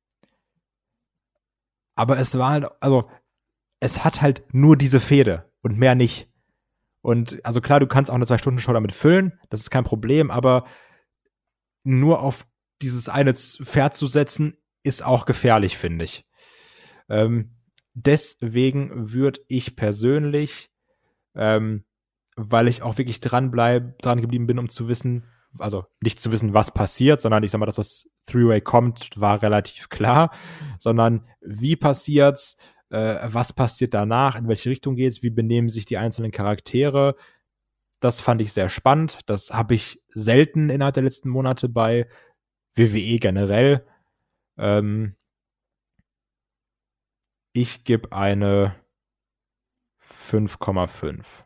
Aber es war halt, also es hat halt nur diese Fehde und mehr nicht. Und also klar, du kannst auch eine Zwei-Stunden-Show damit füllen, das ist kein Problem, aber nur auf dieses eine Pferd zu setzen, ist auch gefährlich, finde ich. Ähm, deswegen würde ich persönlich, ähm, weil ich auch wirklich dran bleib, dran geblieben bin, um zu wissen, also nicht zu wissen, was passiert, sondern ich sag mal, dass das Three-Way kommt, war relativ klar, sondern wie passiert's, äh, was passiert danach, in welche Richtung geht's, wie benehmen sich die einzelnen Charaktere. Das fand ich sehr spannend. Das habe ich selten innerhalb der letzten Monate bei W W E generell. Ähm, ich gebe eine fünf Komma fünf.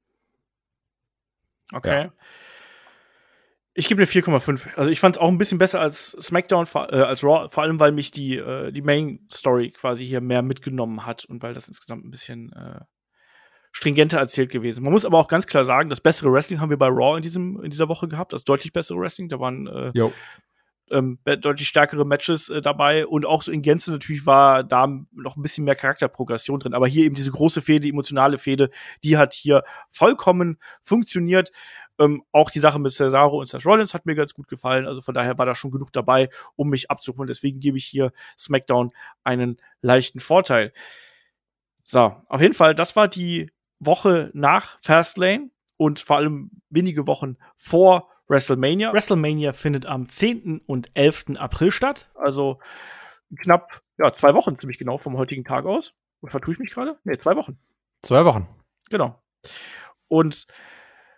Okay. Ja. Ich gebe eine vier Komma fünf. Also ich fand es auch ein bisschen besser als SmackDown, äh, als Raw, vor allem weil mich die, äh, die Main Story quasi hier mehr mitgenommen hat und weil das insgesamt ein bisschen äh, stringenter erzählt gewesen. Man muss aber auch ganz klar sagen, das bessere Wrestling haben wir bei Raw in, diesem, in dieser Woche gehabt, das deutlich bessere Wrestling. Da waren äh, ähm, deutlich stärkere Matches äh, dabei und auch so in Gänze natürlich war da noch ein bisschen mehr Charakterprogression drin. Aber hier eben diese große Fehde, die emotionale Fehde, die hat hier vollkommen funktioniert. Ähm, auch die Sache mit Cesaro und Seth Rollins hat mir ganz gut gefallen. Also von daher war da schon genug dabei, um mich abzuholen. Deswegen gebe ich hier SmackDown einen leichten Vorteil. So, auf jeden Fall, das war die Woche nach Fastlane und vor allem wenige Wochen vor WrestleMania. WrestleMania findet am zehnten und elften April statt. Also knapp ja, zwei Wochen ziemlich genau vom heutigen Tag aus. Oder vertue ich mich gerade? Nee, zwei Wochen. Zwei Wochen. Genau. Und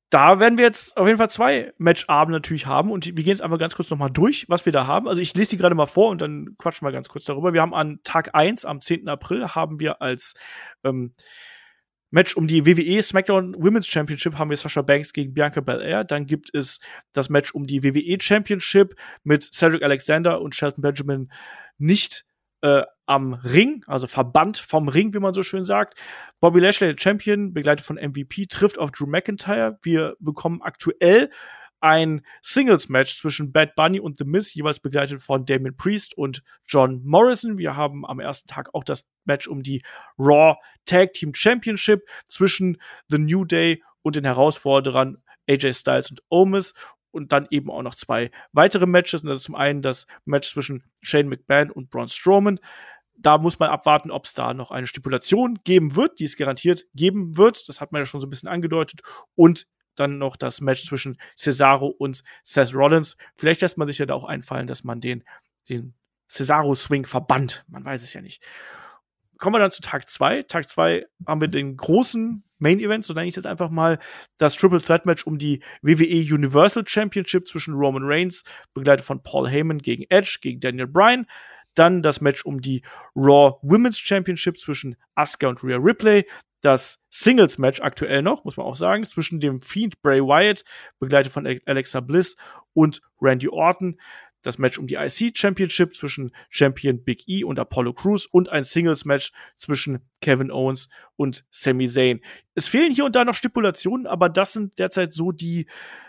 da werden wir jetzt auf jeden Fall zwei Matchabende natürlich haben und wir gehen jetzt einmal ganz kurz nochmal durch, was wir da haben. Also ich lese die gerade mal vor und dann quatschen wir ganz kurz darüber. Wir haben an Tag eins, am zehnten April, haben wir als ähm, Match um die W W E SmackDown Women's Championship haben wir Sasha Banks gegen Bianca Belair. Dann gibt es das Match um die W W E Championship mit Cedric Alexander und Shelton Benjamin nicht äh, am Ring, also verbannt vom Ring, wie man so schön sagt. Bobby Lashley, der Champion, begleitet von M V P, trifft auf Drew McIntyre. Wir bekommen aktuell ein Singles-Match zwischen Bad Bunny und The Miz, jeweils begleitet von Damien Priest und John Morrison. Wir haben am ersten Tag auch das Match um die Raw Tag Team Championship zwischen The New Day und den Herausforderern A J Styles und Omos. Und dann eben auch noch zwei weitere Matches. Und das ist zum einen das Match zwischen Shane McMahon und Braun Strowman. Da muss man abwarten, ob es da noch eine Stipulation geben wird, die es garantiert geben wird. Das hat man ja schon so ein bisschen angedeutet. Und dann noch das Match zwischen Cesaro und Seth Rollins. Vielleicht lässt man sich ja da auch einfallen, dass man den, den Cesaro-Swing verbannt. Man weiß es ja nicht. Kommen wir dann zu Tag zwei. Tag zwei haben wir den großen Main-Event, so nenne ich es jetzt einfach mal, das Triple Threat Match um die W W E Universal Championship zwischen Roman Reigns, begleitet von Paul Heyman gegen Edge, gegen Daniel Bryan. Dann das Match um die Raw Women's Championship zwischen Asuka und Rhea Ripley. Das Singles-Match aktuell noch, muss man auch sagen, zwischen dem Fiend Bray Wyatt, begleitet von Alexa Bliss und Randy Orton. Das Match um die I C Championship zwischen Champion Big E und Apollo Crews und ein Singles-Match zwischen Kevin Owens und Sami Zayn. Es fehlen hier und da noch Stipulationen, aber das sind derzeit so die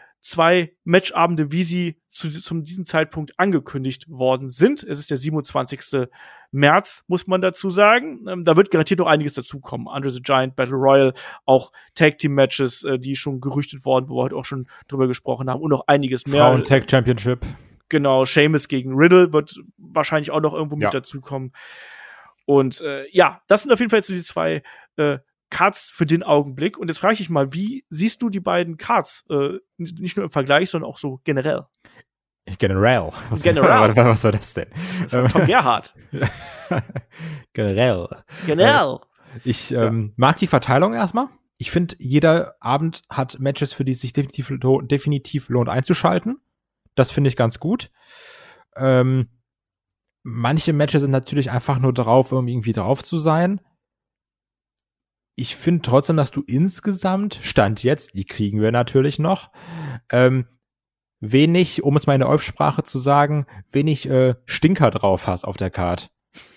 zwei Matchabende, wie sie zu, zu diesem Zeitpunkt angekündigt worden sind. Es ist der siebenundzwanzigsten März, muss man dazu sagen. Ähm, da wird garantiert noch einiges dazukommen. Andre the Giant, Battle Royale, auch Tag-Team-Matches, äh, die schon gerüchtet worden, wo wir heute auch schon drüber gesprochen haben und noch einiges mehr. Frauen-Tag-Championship. Genau, Sheamus gegen Riddle wird wahrscheinlich auch noch irgendwo mit ja. dazukommen. Und äh, ja, das sind auf jeden Fall jetzt die zwei äh, Cards für den Augenblick. Und jetzt frage ich dich mal, wie siehst du die beiden Cards? Äh, nicht nur im Vergleich, sondern auch so generell. Generell. Was, generell. Was war das denn? Das war Tom Gerhardt. Generell. Generell. Ich ähm, ja. mag die Verteilung erstmal. Ich finde, jeder Abend hat Matches, für die es sich definitiv, definitiv lohnt einzuschalten. Das finde ich ganz gut. Ähm, manche Matches sind natürlich einfach nur drauf, um irgendwie drauf zu sein. Ich finde trotzdem, dass du insgesamt, Stand jetzt, die kriegen wir natürlich noch, ähm, wenig, um es mal in der Olf-Sprache zu sagen, wenig äh, Stinker drauf hast auf der Card.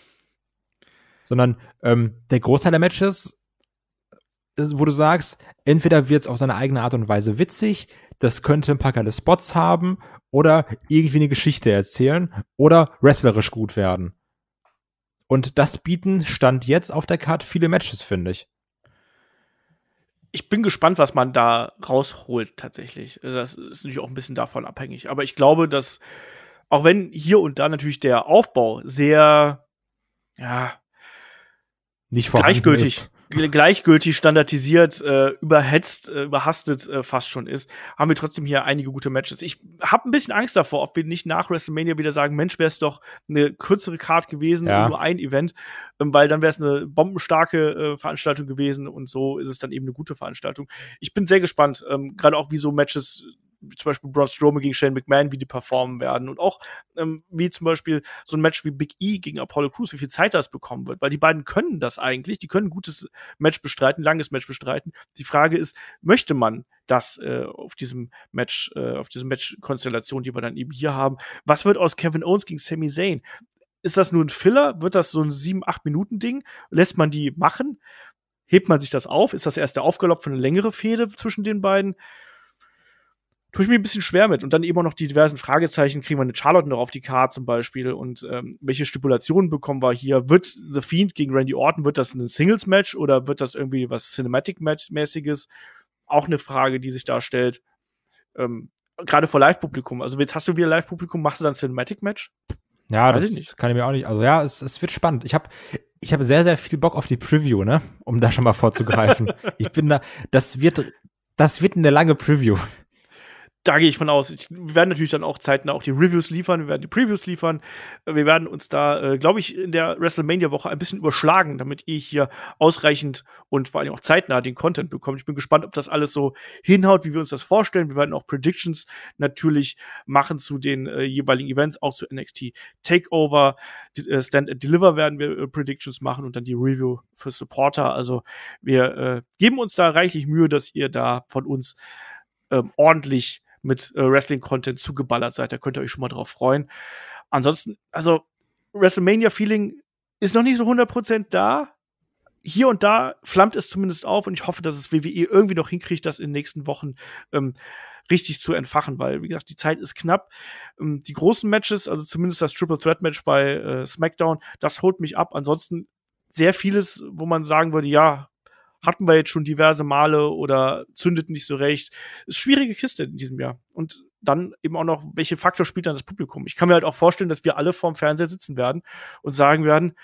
Sondern ähm, der Großteil der Matches, wo du sagst, entweder wird es auf seine eigene Art und Weise witzig, das könnte ein paar geile Spots haben oder irgendwie eine Geschichte erzählen oder wrestlerisch gut werden. Und das bieten Stand jetzt auf der Card viele Matches, finde ich. Ich bin gespannt, was man da rausholt tatsächlich. Das ist natürlich auch ein bisschen davon abhängig. Aber ich glaube, dass, auch wenn hier und da natürlich der Aufbau sehr, ja, nicht gleichgültig ist. gleichgültig, standardisiert, äh, überhetzt, äh, überhastet äh, fast schon ist, haben wir trotzdem hier einige gute Matches. Ich habe ein bisschen Angst davor, ob wir nicht nach WrestleMania wieder sagen, Mensch, wäre es doch eine kürzere Card gewesen, ja. nur ein Event, ähm, weil dann wäre es eine bombenstarke äh, Veranstaltung gewesen und so ist es dann eben eine gute Veranstaltung. Ich bin sehr gespannt, ähm, gerade auch wie so Matches, wie zum Beispiel Braun Strowman gegen Shane McMahon, wie die performen werden und auch ähm, wie zum Beispiel so ein Match wie Big E gegen Apollo Crews, wie viel Zeit das bekommen wird, weil die beiden können das eigentlich, die können ein gutes Match bestreiten, ein langes Match bestreiten. Die Frage ist, möchte man das äh, auf diesem Match, äh, auf diesem Match-Konstellation, die wir dann eben hier haben? Was wird aus Kevin Owens gegen Sami Zayn? Ist das nur ein Filler? Wird das so ein sieben acht Minuten Ding? Lässt man die machen? Hebt man sich das auf? Ist das erst der Aufgalopp für eine längere Fehde zwischen den beiden? Tue ich mir ein bisschen schwer mit. Und dann eben auch noch die diversen Fragezeichen. Kriegen wir eine Charlotte noch auf die Card zum Beispiel? Und ähm, welche Stipulationen bekommen wir hier? Wird The Fiend gegen Randy Orton, wird das ein Singles-Match oder wird das irgendwie was Cinematic-Match-mäßiges? Auch eine Frage, die sich da stellt. Ähm, Gerade vor Live-Publikum. Also jetzt hast du wieder Live-Publikum, machst du dann ein Cinematic-Match? Ja, Weiß das kann ich mir auch nicht. Also ja, es, es wird spannend. Ich habe ich hab sehr, sehr viel Bock auf die Preview, ne? Um da schon mal vorzugreifen. Ich bin da, das wird, das wird eine lange Preview. Da gehe ich von aus. Ich, wir werden natürlich dann auch zeitnah auch die Reviews liefern, wir werden die Previews liefern. Wir werden uns da, äh, glaube ich, in der WrestleMania-Woche ein bisschen überschlagen, damit ihr hier ausreichend und vor allem auch zeitnah den Content bekommt. Ich bin gespannt, ob das alles so hinhaut, wie wir uns das vorstellen. Wir werden auch Predictions natürlich machen zu den äh, jeweiligen Events, auch zu N X T Takeover. Die, äh, Stand and Deliver werden wir äh, Predictions machen und dann die Review für Supporter. Also wir äh, geben uns da reichlich Mühe, dass ihr da von uns ähm, ordentlich mit äh, Wrestling-Content zugeballert seid. Da könnt ihr euch schon mal drauf freuen. Ansonsten, also WrestleMania-Feeling ist noch nicht so hundert Prozent da. Hier und da flammt es zumindest auf und ich hoffe, dass es W W E irgendwie noch hinkriegt, das in den nächsten Wochen ähm, richtig zu entfachen, weil, wie gesagt, die Zeit ist knapp. Ähm, die großen Matches, also zumindest das Triple Threat Match bei äh, SmackDown, das holt mich ab. Ansonsten sehr vieles, wo man sagen würde, ja, hatten wir jetzt schon diverse Male oder zündet nicht so recht. Ist schwierige Kiste in diesem Jahr. Und dann eben auch noch, welche Faktor spielt dann das Publikum? Ich kann mir halt auch vorstellen, dass wir alle vorm Fernseher sitzen werden und sagen werden,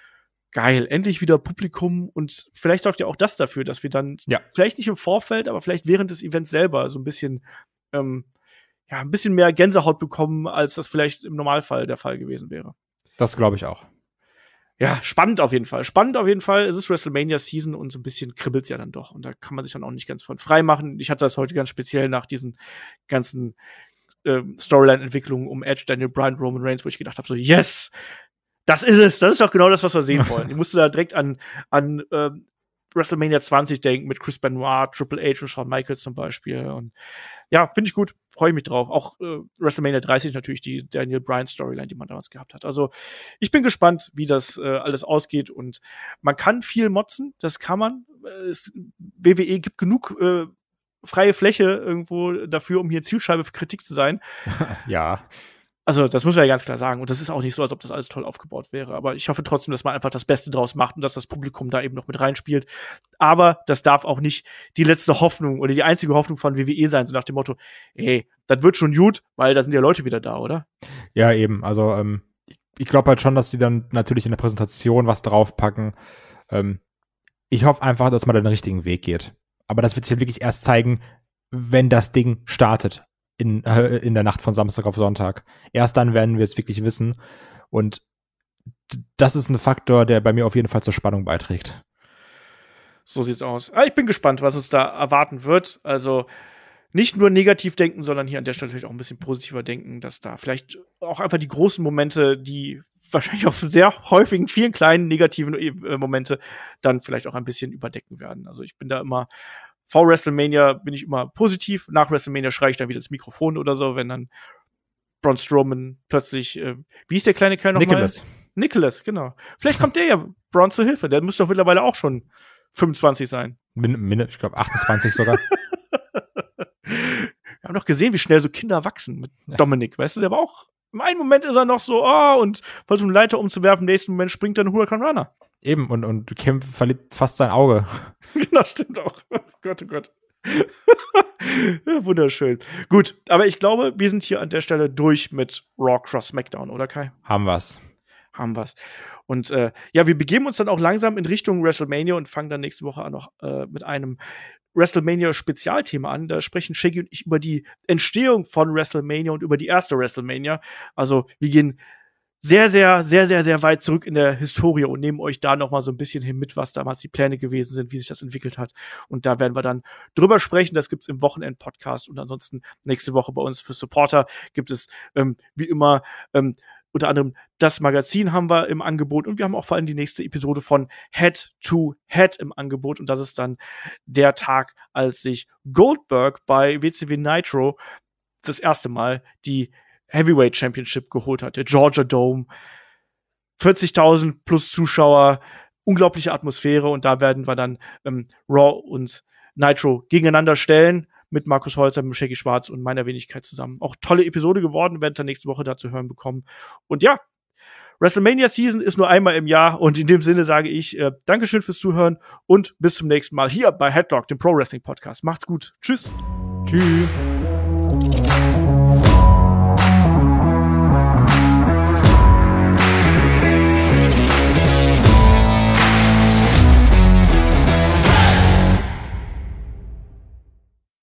geil, endlich wieder Publikum und vielleicht sorgt ja auch das dafür, dass wir dann ja. vielleicht nicht im Vorfeld, aber vielleicht während des Events selber so ein bisschen, ähm, ja, ein bisschen mehr Gänsehaut bekommen, als das vielleicht im Normalfall der Fall gewesen wäre. Das glaube ich auch. Ja, spannend auf jeden Fall. Spannend auf jeden Fall. Es ist WrestleMania-Season und so ein bisschen kribbelt's ja dann doch. Und da kann man sich dann auch nicht ganz von frei machen. Ich hatte das heute ganz speziell nach diesen ganzen äh, Storyline-Entwicklungen um Edge, Daniel Bryan, Roman Reigns, wo ich gedacht habe, so, yes, das ist es. Das ist doch genau das, was wir sehen wollen. Ich musste da direkt an, an äh, WrestleMania zwanzig denken mit Chris Benoit, Triple H und Shawn Michaels zum Beispiel. Und ja, finde ich gut. Freue ich mich drauf. Auch äh, WrestleMania dreißig natürlich die Daniel Bryan Storyline, die man damals gehabt hat. Also ich bin gespannt, wie das äh, alles ausgeht. Und man kann viel motzen. Das kann man. Es, W W E gibt genug äh, freie Fläche irgendwo dafür, um hier Zielscheibe für Kritik zu sein. Ja. Also, das muss man ja ganz klar sagen. Und das ist auch nicht so, als ob das alles toll aufgebaut wäre. Aber ich hoffe trotzdem, dass man einfach das Beste draus macht und dass das Publikum da eben noch mit reinspielt. Aber das darf auch nicht die letzte Hoffnung oder die einzige Hoffnung von W W E sein, so nach dem Motto, ey, das wird schon gut, weil da sind ja Leute wieder da, oder? Ja, eben. Also, ähm, ich glaube halt schon, dass sie dann natürlich in der Präsentation was draufpacken. Ähm, ich hoffe einfach, dass man den richtigen Weg geht. Aber das wird sich wirklich erst zeigen, wenn das Ding startet. In, äh, in der Nacht von Samstag auf Sonntag. Erst dann werden wir es wirklich wissen. Und d- das ist ein Faktor, der bei mir auf jeden Fall zur Spannung beiträgt. So sieht's aus. Aber ich bin gespannt, was uns da erwarten wird. Also nicht nur negativ denken, sondern hier an der Stelle vielleicht auch ein bisschen positiver denken, dass da vielleicht auch einfach die großen Momente, die wahrscheinlich auch sehr häufigen, vielen kleinen negativen äh, Momente dann vielleicht auch ein bisschen überdecken werden. Also ich bin da immer vor WrestleMania bin ich immer positiv. Nach WrestleMania schreie ich dann wieder ins Mikrofon oder so, wenn dann Braun Strowman plötzlich, äh, wie ist der kleine Kerl nochmal? Nicholas. Nicholas, genau. Vielleicht kommt der ja Braun zur Hilfe. Der müsste doch mittlerweile auch schon fünfundzwanzig sein. Min- min- ich glaube achtundzwanzig sogar. Wir haben doch gesehen, wie schnell so Kinder wachsen mit Dominik, weißt du? Der war auch, im einen Moment ist er noch so, oh, und versucht eine Leiter umzuwerfen, im nächsten Moment springt dann Hurricane Runner. Eben, und, und Kim verliert fast sein Auge. Genau, stimmt auch. Oh Gott, oh Gott. Ja, wunderschön. Gut, aber ich glaube, wir sind hier an der Stelle durch mit Raw Cross SmackDown, oder Kai? Haben wir's. Haben wir's. Und äh, ja, wir begeben uns dann auch langsam in Richtung WrestleMania und fangen dann nächste Woche an noch äh, mit einem WrestleMania-Spezialthema an. Da sprechen Shaggy und ich über die Entstehung von WrestleMania und über die erste WrestleMania. Also wir gehen sehr, sehr, sehr, sehr, sehr weit zurück in der Historie und nehmen euch da noch mal so ein bisschen hin mit, was damals die Pläne gewesen sind, wie sich das entwickelt hat. Und da werden wir dann drüber sprechen. Das gibt's im Wochenend-Podcast. Und ansonsten nächste Woche bei uns für Supporter gibt es ähm, wie immer ähm, unter anderem das Magazin haben wir im Angebot und wir haben auch vor allem die nächste Episode von Head to Head im Angebot und das ist dann der Tag, als sich Goldberg bei W C W Nitro das erste Mal die Heavyweight Championship geholt hat. Der Georgia Dome, vierzigtausend plus Zuschauer, unglaubliche Atmosphäre und da werden wir dann ähm, Raw und Nitro gegeneinander stellen. Mit Markus Holzer, mit Shaggy Schwarz und meiner Wenigkeit zusammen. Auch tolle Episode geworden, werdet ihr nächste Woche dazu hören bekommen. Und ja, WrestleMania Season ist nur einmal im Jahr und in dem Sinne sage ich äh, Dankeschön fürs Zuhören und bis zum nächsten Mal hier bei Headlock, dem Pro Wrestling Podcast. Macht's gut. Tschüss. Tschüss.